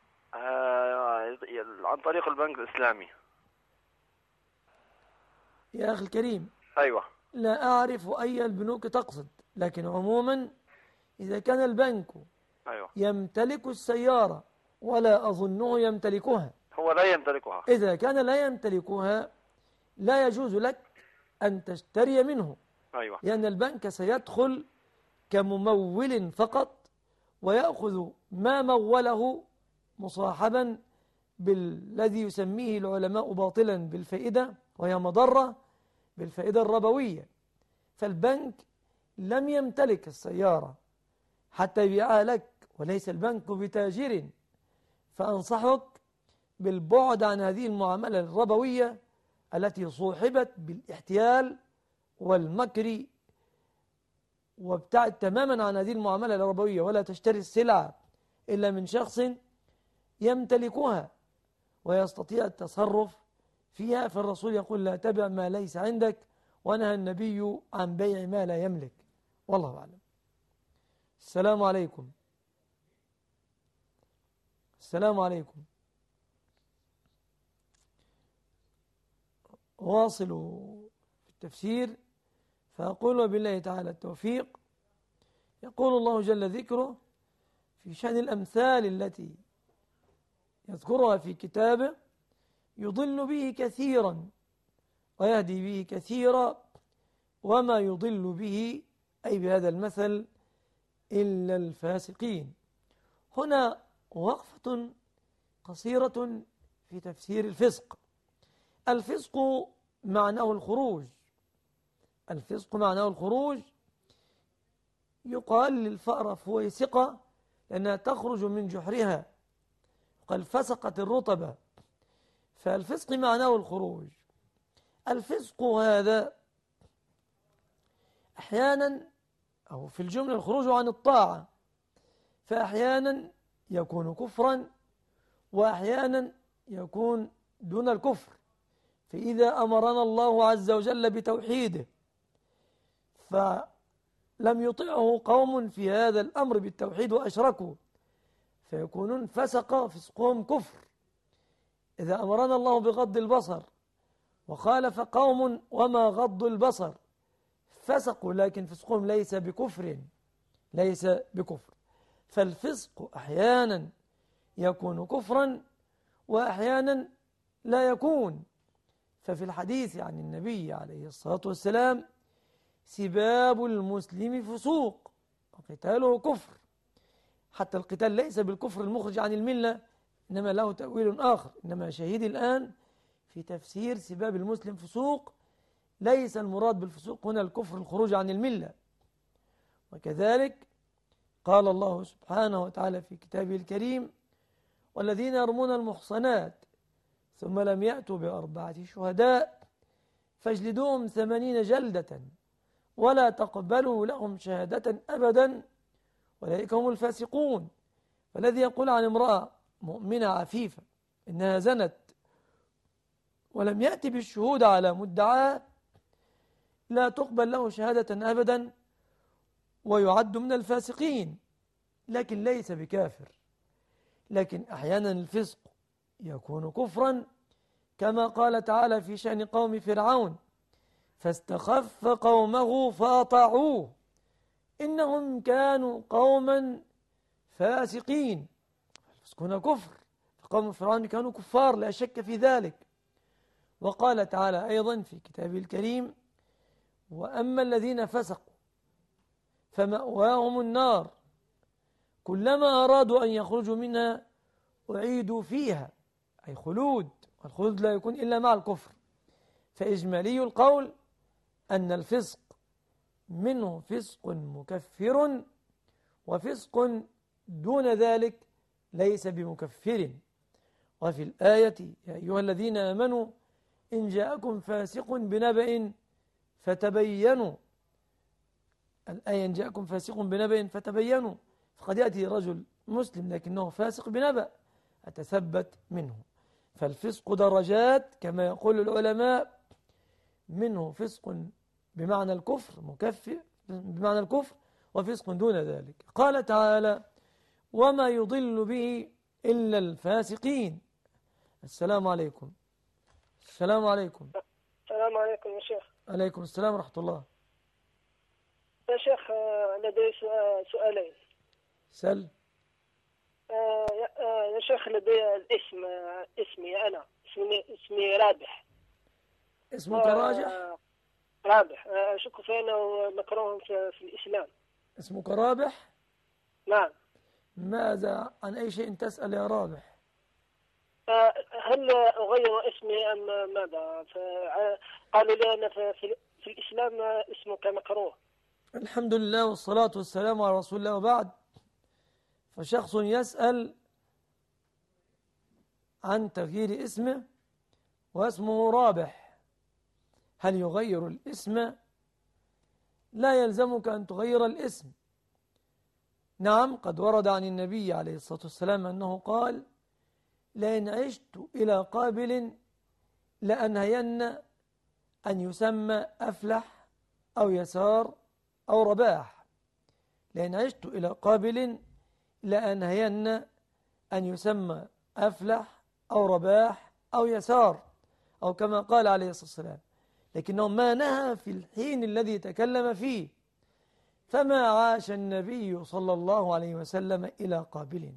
عن طريق البنك الإسلامي. يا أخي الكريم. أيوة. لا أعرف أي البنوك تقصد، لكن عموما إذا كان البنك أيوة. يمتلك السيارة ولا أظنه يمتلكها، هو لا يمتلكها. إذا كان لا يمتلكها لا يجوز لك أن تشتري منه. أيوة. لأن البنك سيدخل كممول فقط ويأخذ ما موله مصاحبا بالذي يسميه العلماء باطلا بالفائدة، وهي مضرة بالفائدة الربوية. فالبنك لم يمتلك السيارة حتى يبيعها لك، وليس البنك بتاجر. فأنصحك بالبعد عن هذه المعاملة الربوية التي صوحبت بالاحتيال والمكر، وابتعد تماما عن هذه المعاملة الربوية، ولا تشتري السلعة إلا من شخص يمتلكها ويستطيع التصرف فيها. فالرسول يقول لا تبع ما ليس عندك، ونهى النبي عن بيع ما لا يملك. والله أعلم. السلام عليكم. السلام عليكم. واصلوا في التفسير، فأقول وبالله تعالى التوفيق. يقول الله جل ذكره في شأن الأمثال التي يذكرها في كتابه: يضل به كثيرا ويهدي به كثيرا وما يضل به، أي بهذا المثل، إلا الفاسقين. هنا وقفة قصيرة في تفسير الفسق. الفسق معناه الخروج. الفسق معناه الخروج. يقال للفأرة فويسقة لأنها تخرج من جحرها، قال فسقت الرطبة. فالفسق معناه الخروج. الفسق هذا أحيانا أو في الجملة الخروج عن الطاعة، فأحيانا يكون كفرا وأحيانا يكون دون الكفر. فإذا أمرنا الله عز وجل بتوحيده فلم يطعه قوم في هذا الأمر بالتوحيد وأشركوا، فيكونون فسق فسقهم كفر. إذا أمرنا الله بغض البصر وخالف قوم وما غض البصر فسقوا، لكن فسقهم ليس بكفر، ليس بكفر. فالفسق أحيانا يكون كفرا وأحيانا لا يكون. ففي الحديث عن النبي عليه الصلاة والسلام: سباب المسلم فسوق وقتاله كفر. حتى القتال ليس بالكفر المخرج عن الملة، إنما له تأويل آخر. إنما شهيدي الآن في تفسير سباب المسلم فسوق، ليس المراد بالفسوق هنا الكفر الخروج عن الملة. وكذلك قال الله سبحانه وتعالى في كتابه الكريم: والذين يرمون المحصنات ثم لم يأتوا بأربعة شهداء فاجلدوهم ثمانين جلدة ولا تقبلوا لهم شهادة أبدا أولئك هم الفاسقون. فالذي يقول عن امرأة مؤمنة عفيفة إنها زنت ولم يأتي بالشهود على مدعاه لا تقبل له شهادة أبدا ويعد من الفاسقين، لكن ليس بكافر. لكن أحيانا الفسق يكون كفرا، كما قال تعالى في شأن قوم فرعون: فاستخف قومه فأطاعوه إنهم كانوا قوما فاسقين. الفسق هنا كفر، فقوم فرعون كانوا كفار لا شك في ذلك. وقال تعالى أيضا في كتابه الكريم: وأما الذين فسقوا فمأواهم النار كلما أرادوا أن يخرجوا منها أعيدوا فيها، أي خلود، والخلود لا يكون إلا مع الكفر. فإجمالي القول أن الفسق منه فسق مكفر وفسق دون ذلك ليس بمكفر. وفي الآية: يا أيها الذين آمنوا إن جاءكم فاسق بنبأ فتبينوا. الآية: إن جاءكم فاسق بنبأ فتبينوا. فقد يأتي رجل مسلم لكنه فاسق بنبأ أتثبت منه. فالفسق درجات كما يقول العلماء، منه فسق بمعنى الكفر مكفر بمعنى الكفر وفسق دون ذلك. قال تعالى: وما يضل به إلا الفاسقين. السلام عليكم. السلام عليكم. السلام السلام عليكم يا شيخ. عليكم السلام ورحمة الله. يا شيخ لدي سؤالين. سل. يا شيخ لدي الاسم، اسمي أنا اسمي اسمي رابح. اسمك راجح؟ رابح. أشك فينا ومكروه في, في الإسلام. اسمك رابح؟ نعم. ماذا عن أي شيء تسأل يا رابح؟ هل أغير اسمي أم ماذا؟ قالوا لي أنا في, في الإسلام اسمك مكروه. الحمد لله والصلاة والسلام على رسول الله، وبعد. فشخص يسأل عن تغيير اسمه واسمه رابح، هل يغير الاسم؟ لا يلزمك أن تغير الاسم. نعم، قد ورد عن النبي عليه الصلاة والسلام أنه قال: لئن عشت إلى قابل لأنهين أن يسمى أفلح أو يسار أو رباح. لئن عشت إلى قابل لأنهين أن يسمى أفلح أو رباح أو يسار، أو كما قال عليه الصلاة والسلام، لكنه ما نهى في الحين الذي تكلم فيه. فما عاش النبي صلى الله عليه وسلم إلى قابل.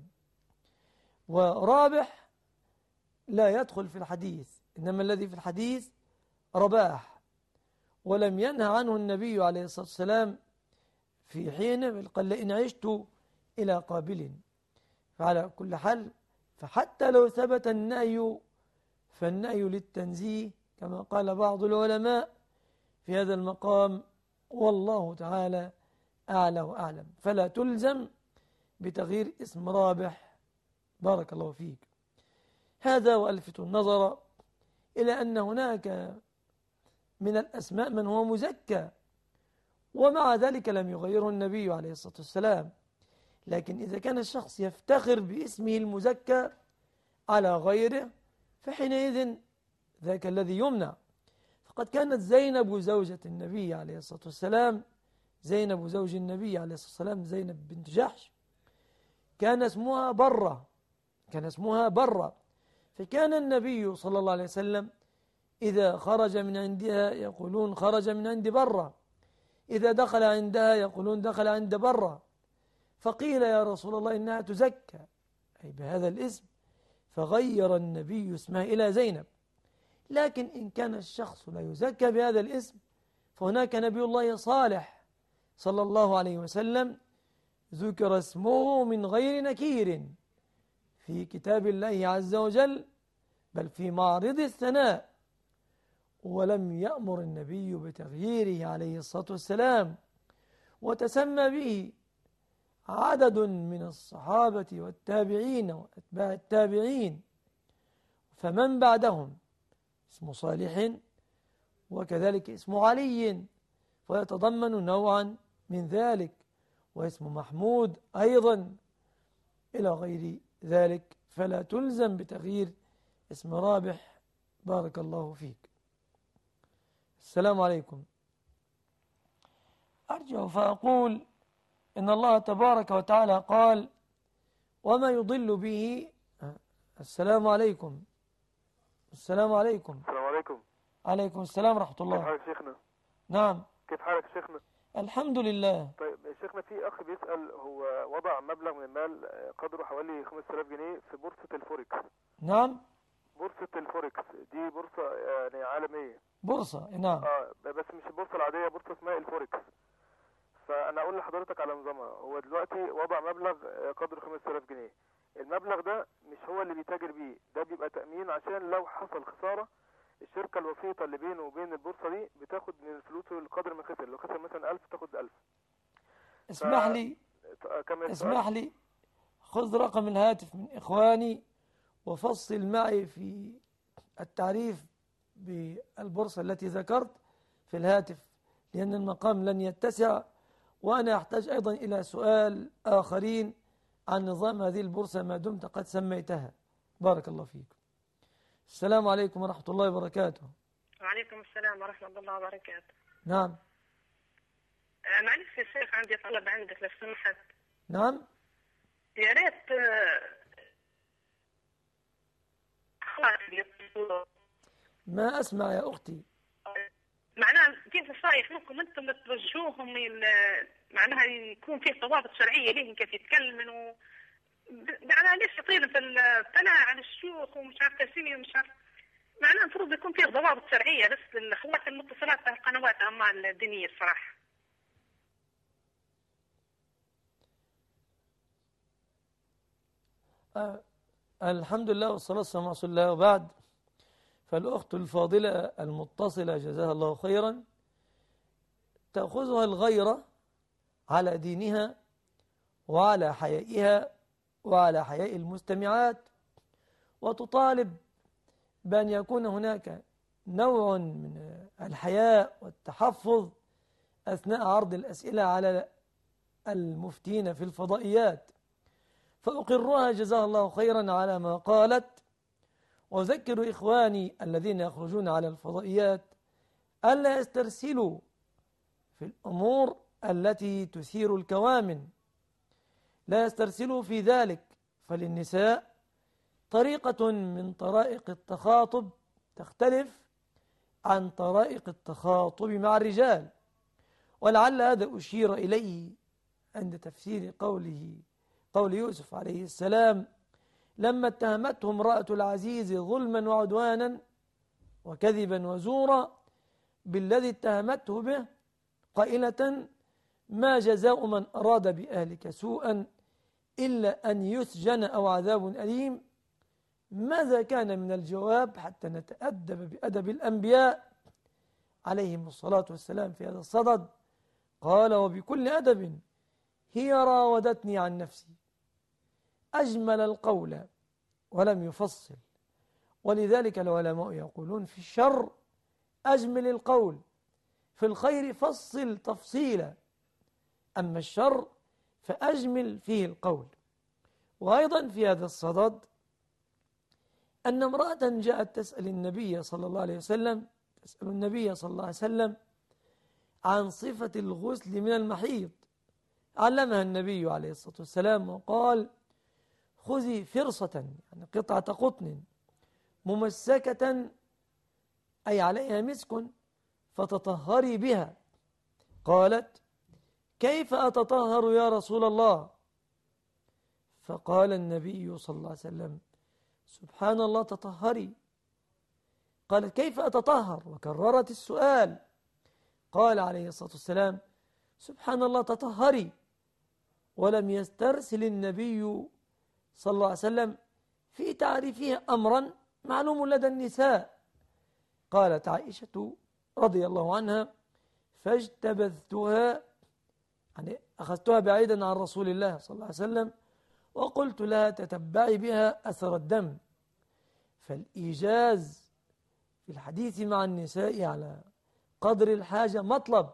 ورابح لا يدخل في الحديث، إنما الذي في الحديث رباح، ولم ينهى عنه النبي عليه الصلاة والسلام في حين، بل قال: لئن عشت إلى قابل. فعلى كل حال، فحتى لو ثبت النهي فالنهي للتنزيه كما قال بعض العلماء في هذا المقام، والله تعالى أعلى وأعلم. فلا تلزم بتغيير اسم رابح. بارك الله فيك. هذا وألفت النظر إلى أن هناك من الأسماء من هو مزكى ومع ذلك لم يغيره النبي عليه الصلاة والسلام، لكن إذا كان الشخص يفتخر باسمه المزكى على غيره فحينئذ ذاك الذي يمنع. فقد كانت زينب زوجة النبي عليه الصلاة والسلام، زينب زوج النبي عليه الصلاة والسلام، زينب بنت جحش، كان اسمها برة، كان اسمها برة. فكان النبي صلى الله عليه وسلم إذا خرج من عندها يقولون خرج من عند برة، إذا دخل عندها يقولون دخل عند برة. فقيل: يا رسول الله إنها تزكى أي بهذا الاسم، فغير النبي اسمها إلى زينب. لكن إن كان الشخص لا يزكى بهذا الاسم، فهناك نبي الله صالح صلى الله عليه وسلم ذكر اسمه من غير نكير في كتاب الله عز وجل، بل في معرض الثناء، ولم يأمر النبي بتغييره عليه الصلاة والسلام، وتسمى به عدد من الصحابة والتابعين وأتباع التابعين، فمن بعدهم اسم صالح وكذلك اسم علي، فيتضمن نوعا من ذلك، واسم محمود أيضا إلى غير ذلك. فلا تلزم بتغيير اسم رابح. بارك الله فيك. السلام عليكم. أرجع فأقول إن الله تبارك وتعالى قال: وما يضل به. السلام عليكم. السلام عليكم. السلام عليكم. عليكم السلام ورحمة الله. كيف حالك شيخنا؟ نعم. كيف حالك شيخنا؟ الحمد لله. طيب شيخنا، في أخ بيسأل، هو وضع مبلغ من المال قدره حوالي خمسة آلاف جنيه في بورصة الفوركس. نعم. بورصة الفوركس دي بورصة يعني عالمية. بورصة نعم. اه بس مش البورصة العادية، بورصة اسمها الفوركس. فأنا أقول لحضرتك على نظامها. هو دلوقتي وضع مبلغ قدره خمسة آلاف جنيه. المبلغ ده مش هو اللي بيتاجر بيه، ده بيبقى تأمين عشان لو حصل خسارة الشركة الوسيطة اللي بينه وبين البورصة دي بتاخد من فلوسه القدر ما خسر. لو خسر مثلا ألف تاخد ألف. اسمح ف... لي اسمح لي خذ رقم الهاتف من إخواني وفصل معي في التعريف بالبورصة التي ذكرت في الهاتف، لأن المقام لن يتسع، وأنا أحتاج أيضا إلى سؤال آخرين عن نظام هذه البورصة ما دمت قد سميتها. بارك الله فيك. السلام عليكم ورحمة الله وبركاته. وعليكم السلام ورحمة الله وبركاته. نعم. آه معلش يا شيخ، عندي طلب عندك لو سمحت. نعم. يا ريت ما أسمع يا أختي. مشايخ ممكن انتم توجهوهم معناها يكون فيه ضوابط شرعيه ليهم كيف يتكلموا يعني ليش يطيل في الثناء عن الشيوخ ومش عارف تسميه ومش عارف معناها المفروض يكون فيه ضوابط شرعيه بس للاخوات المتصلات في القنوات اما الدينيه الصراحه. آه الحمد لله والصلاة والسلام على رسول الله. وبعد، فالأخت الفاضلة المتصلة جزاها الله خيرا تأخذها الغيرة على دينها وعلى حيائها وعلى حياء المستمعات، وتطالب بأن يكون هناك نوع من الحياء والتحفظ أثناء عرض الأسئلة على المفتين في الفضائيات. فأقرها جزاها الله خيرا على ما قالت، وأذكر إخواني الذين يخرجون على الفضائيات ألا يسترسلوا في الأمور التي تثير الكوامن، لا يسترسلوا في ذلك، فللنساء طريقة من طرائق التخاطب تختلف عن طرائق التخاطب مع الرجال. ولعل هذا أشير إليه عند تفسير قوله قول يوسف عليه السلام لما اتهمته امرأة العزيز ظلما وعدوانا وكذبا وزورا بالذي اتهمته به قائلة ما جزاء من أراد بأهلك سوءا إلا أن يسجن أو عذاب أليم. ماذا كان من الجواب حتى نتأدب بأدب الأنبياء عليهم الصلاة والسلام في هذا الصدد؟ قال وبكل أدب هي راودتني عن نفسي. أجمل القول ولم يفصل، ولذلك العلماء يقولون في الشر أجمل القول، في الخير فصل تفصيلا، أما الشر فأجمل فيه القول. وأيضا في هذا الصدد أن امرأة جاءت تسأل النبي صلى الله عليه وسلم تسأل النبي صلى الله عليه وسلم عن صفة الغسل من المحيض، علمها النبي عليه الصلاة والسلام وقال خذي فرصة يعني قطعة قطن ممسكة أي عليها مسك فتطهري بها. قالت كيف أتطهر يا رسول الله؟ فقال النبي صلى الله عليه وسلم سبحان الله تطهري. قالت كيف أتطهر؟ وكررت السؤال. قال عليه الصلاة والسلام سبحان الله تطهري. ولم يسترسل النبي صلى الله عليه وسلم في تعريفها أمرا معلوم لدى النساء. قالت عائشة رضي الله عنها فاجتبذتها يعني أخذتها بعيدا عن رسول الله صلى الله عليه وسلم وقلت لها تتبعي بها أثر الدم. فالإيجاز في الحديث مع النساء على قدر الحاجة مطلب.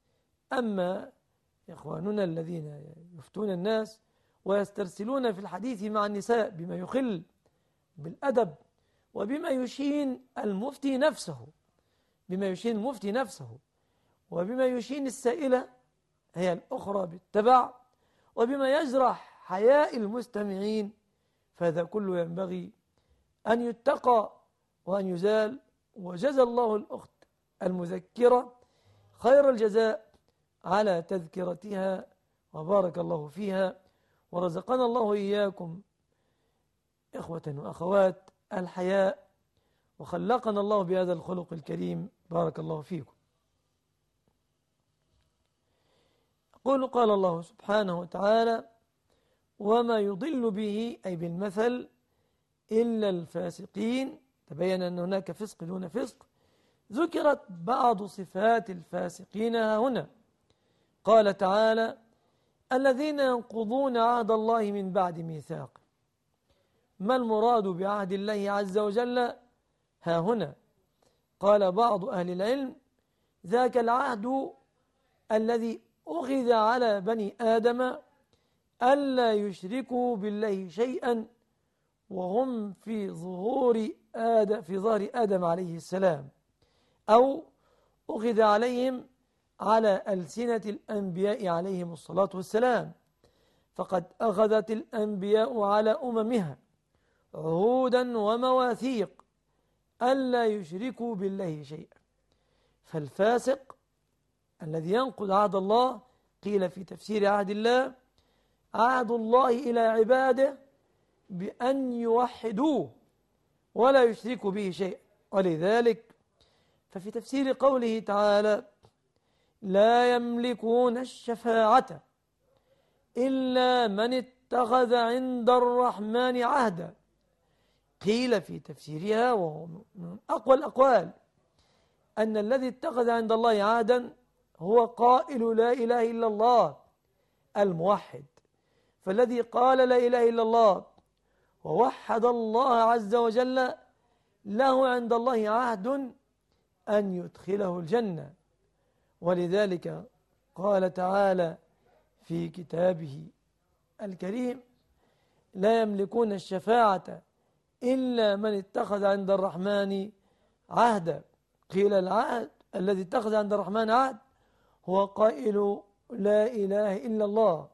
أما إخواننا الذين يفتون الناس ويسترسلون في الحديث مع النساء بما يخل بالأدب وبما يشين المفتي نفسه بما يشين المفتي نفسه وبما يشين السائلة هي الأخرى بالتبع وبما يجرح حياء المستمعين، فهذا كله ينبغي أن يتقى وأن يزال. وجزى الله الأخت المذكرة خير الجزاء على تذكرتها وبارك الله فيها، ورزقنا الله إياكم إخوة وأخوات الحياء، وخلقنا الله بهذا الخلق الكريم. بارك الله فيكم. قل قال الله سبحانه وتعالى وما يضل به أي بالمثل إلا الفاسقين. تبين أن هناك فسق دون فسق. ذكرت بعض صفات الفاسقين هنا. قال تعالى الذين ينقضون عهد الله من بعد ميثاقه. ما المراد بعهد الله عز وجل ها هنا؟ قال بعض أهل العلم ذاك العهد الذي أخذ على بني آدم ألا يشركوا بالله شيئا وهم في ظهور آدم في ظهر آدم عليه السلام، أو أخذ عليهم على ألسنة الأنبياء عليهم الصلاة والسلام. فقد أخذت الأنبياء على أممها عهودا ومواثيق ألا يشركوا بالله شيئا. فالفاسق الذي ينقض عهد الله قيل في تفسير عهد الله عهد الله إلى عباده بأن يوحدوه ولا يشركوا به شيئا. ولذلك ففي تفسير قوله تعالى لا يملكون الشفاعة إلا من اتخذ عند الرحمن عهدا قيل في تفسيرها وهو من أقوى الأقوال أن الذي اتخذ عند الله عهدا هو قائل لا إله إلا الله الموحد. فالذي قال لا إله إلا الله ووحد الله عز وجل له عند الله عهد أن يدخله الجنة. ولذلك قال تعالى في كتابه الكريم لا يملكون الشفاعة إلا من اتخذ عند الرحمن عهدا. قيل العهد الذي اتخذ عند الرحمن عهد هو قائل لا إله إلا الله،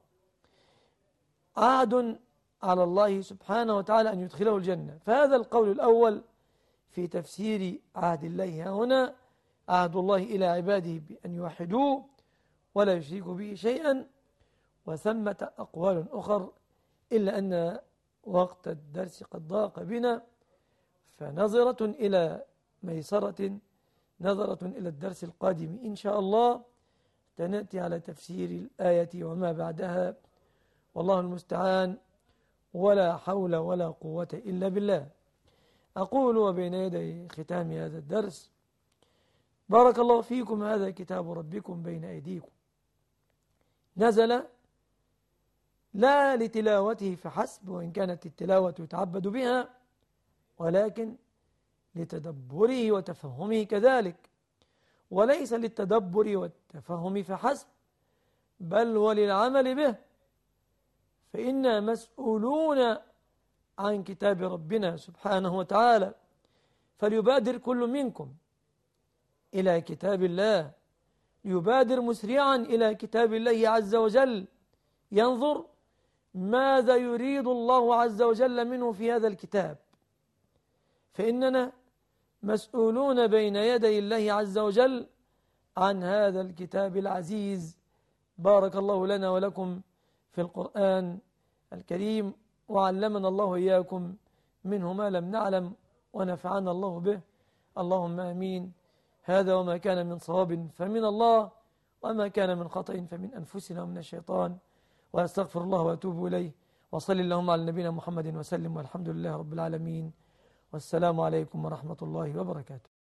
عهد على الله سبحانه وتعالى أن يدخله الجنة. فهذا القول الأول في تفسير عهد الله هنا عهد الله إلى عباده بأن يوحدوه ولا يشركوا به شيئا. وثمة أقوال أخر إلا أن وقت الدرس قد ضاق بنا، فنظرة إلى ميسرة نظرة إلى الدرس القادم إن شاء الله تنأتي على تفسير الآية وما بعدها، والله المستعان، ولا حول ولا قوة إلا بالله. أقول وبين يدي ختام هذا الدرس بارك الله فيكم، هذا كتاب ربكم بين أيديكم، نزل لا لتلاوته فحسب وإن كانت التلاوة يتعبد بها، ولكن لتدبره وتفهمه كذلك، وليس للتدبر والتفهم فحسب بل وللعمل به، فإنا مسؤولون عن كتاب ربنا سبحانه وتعالى. فليبادر كل منكم إلى كتاب الله، يبادر مسرعا إلى كتاب الله عز وجل، ينظر ماذا يريد الله عز وجل منه في هذا الكتاب، فإننا مسؤولون بين يدي الله عز وجل عن هذا الكتاب العزيز. بارك الله لنا ولكم في القرآن الكريم، وعلمنا الله إياكم منه ما لم نعلم، ونفعنا الله به، اللهم آمين. هذا وما كان من صواب فمن الله، وما كان من خطأ فمن أنفسنا ومن الشيطان، وأستغفر الله وأتوب إليه. وصل اللهم على نبينا محمد وسلم، والحمد لله رب العالمين، والسلام عليكم ورحمة الله وبركاته.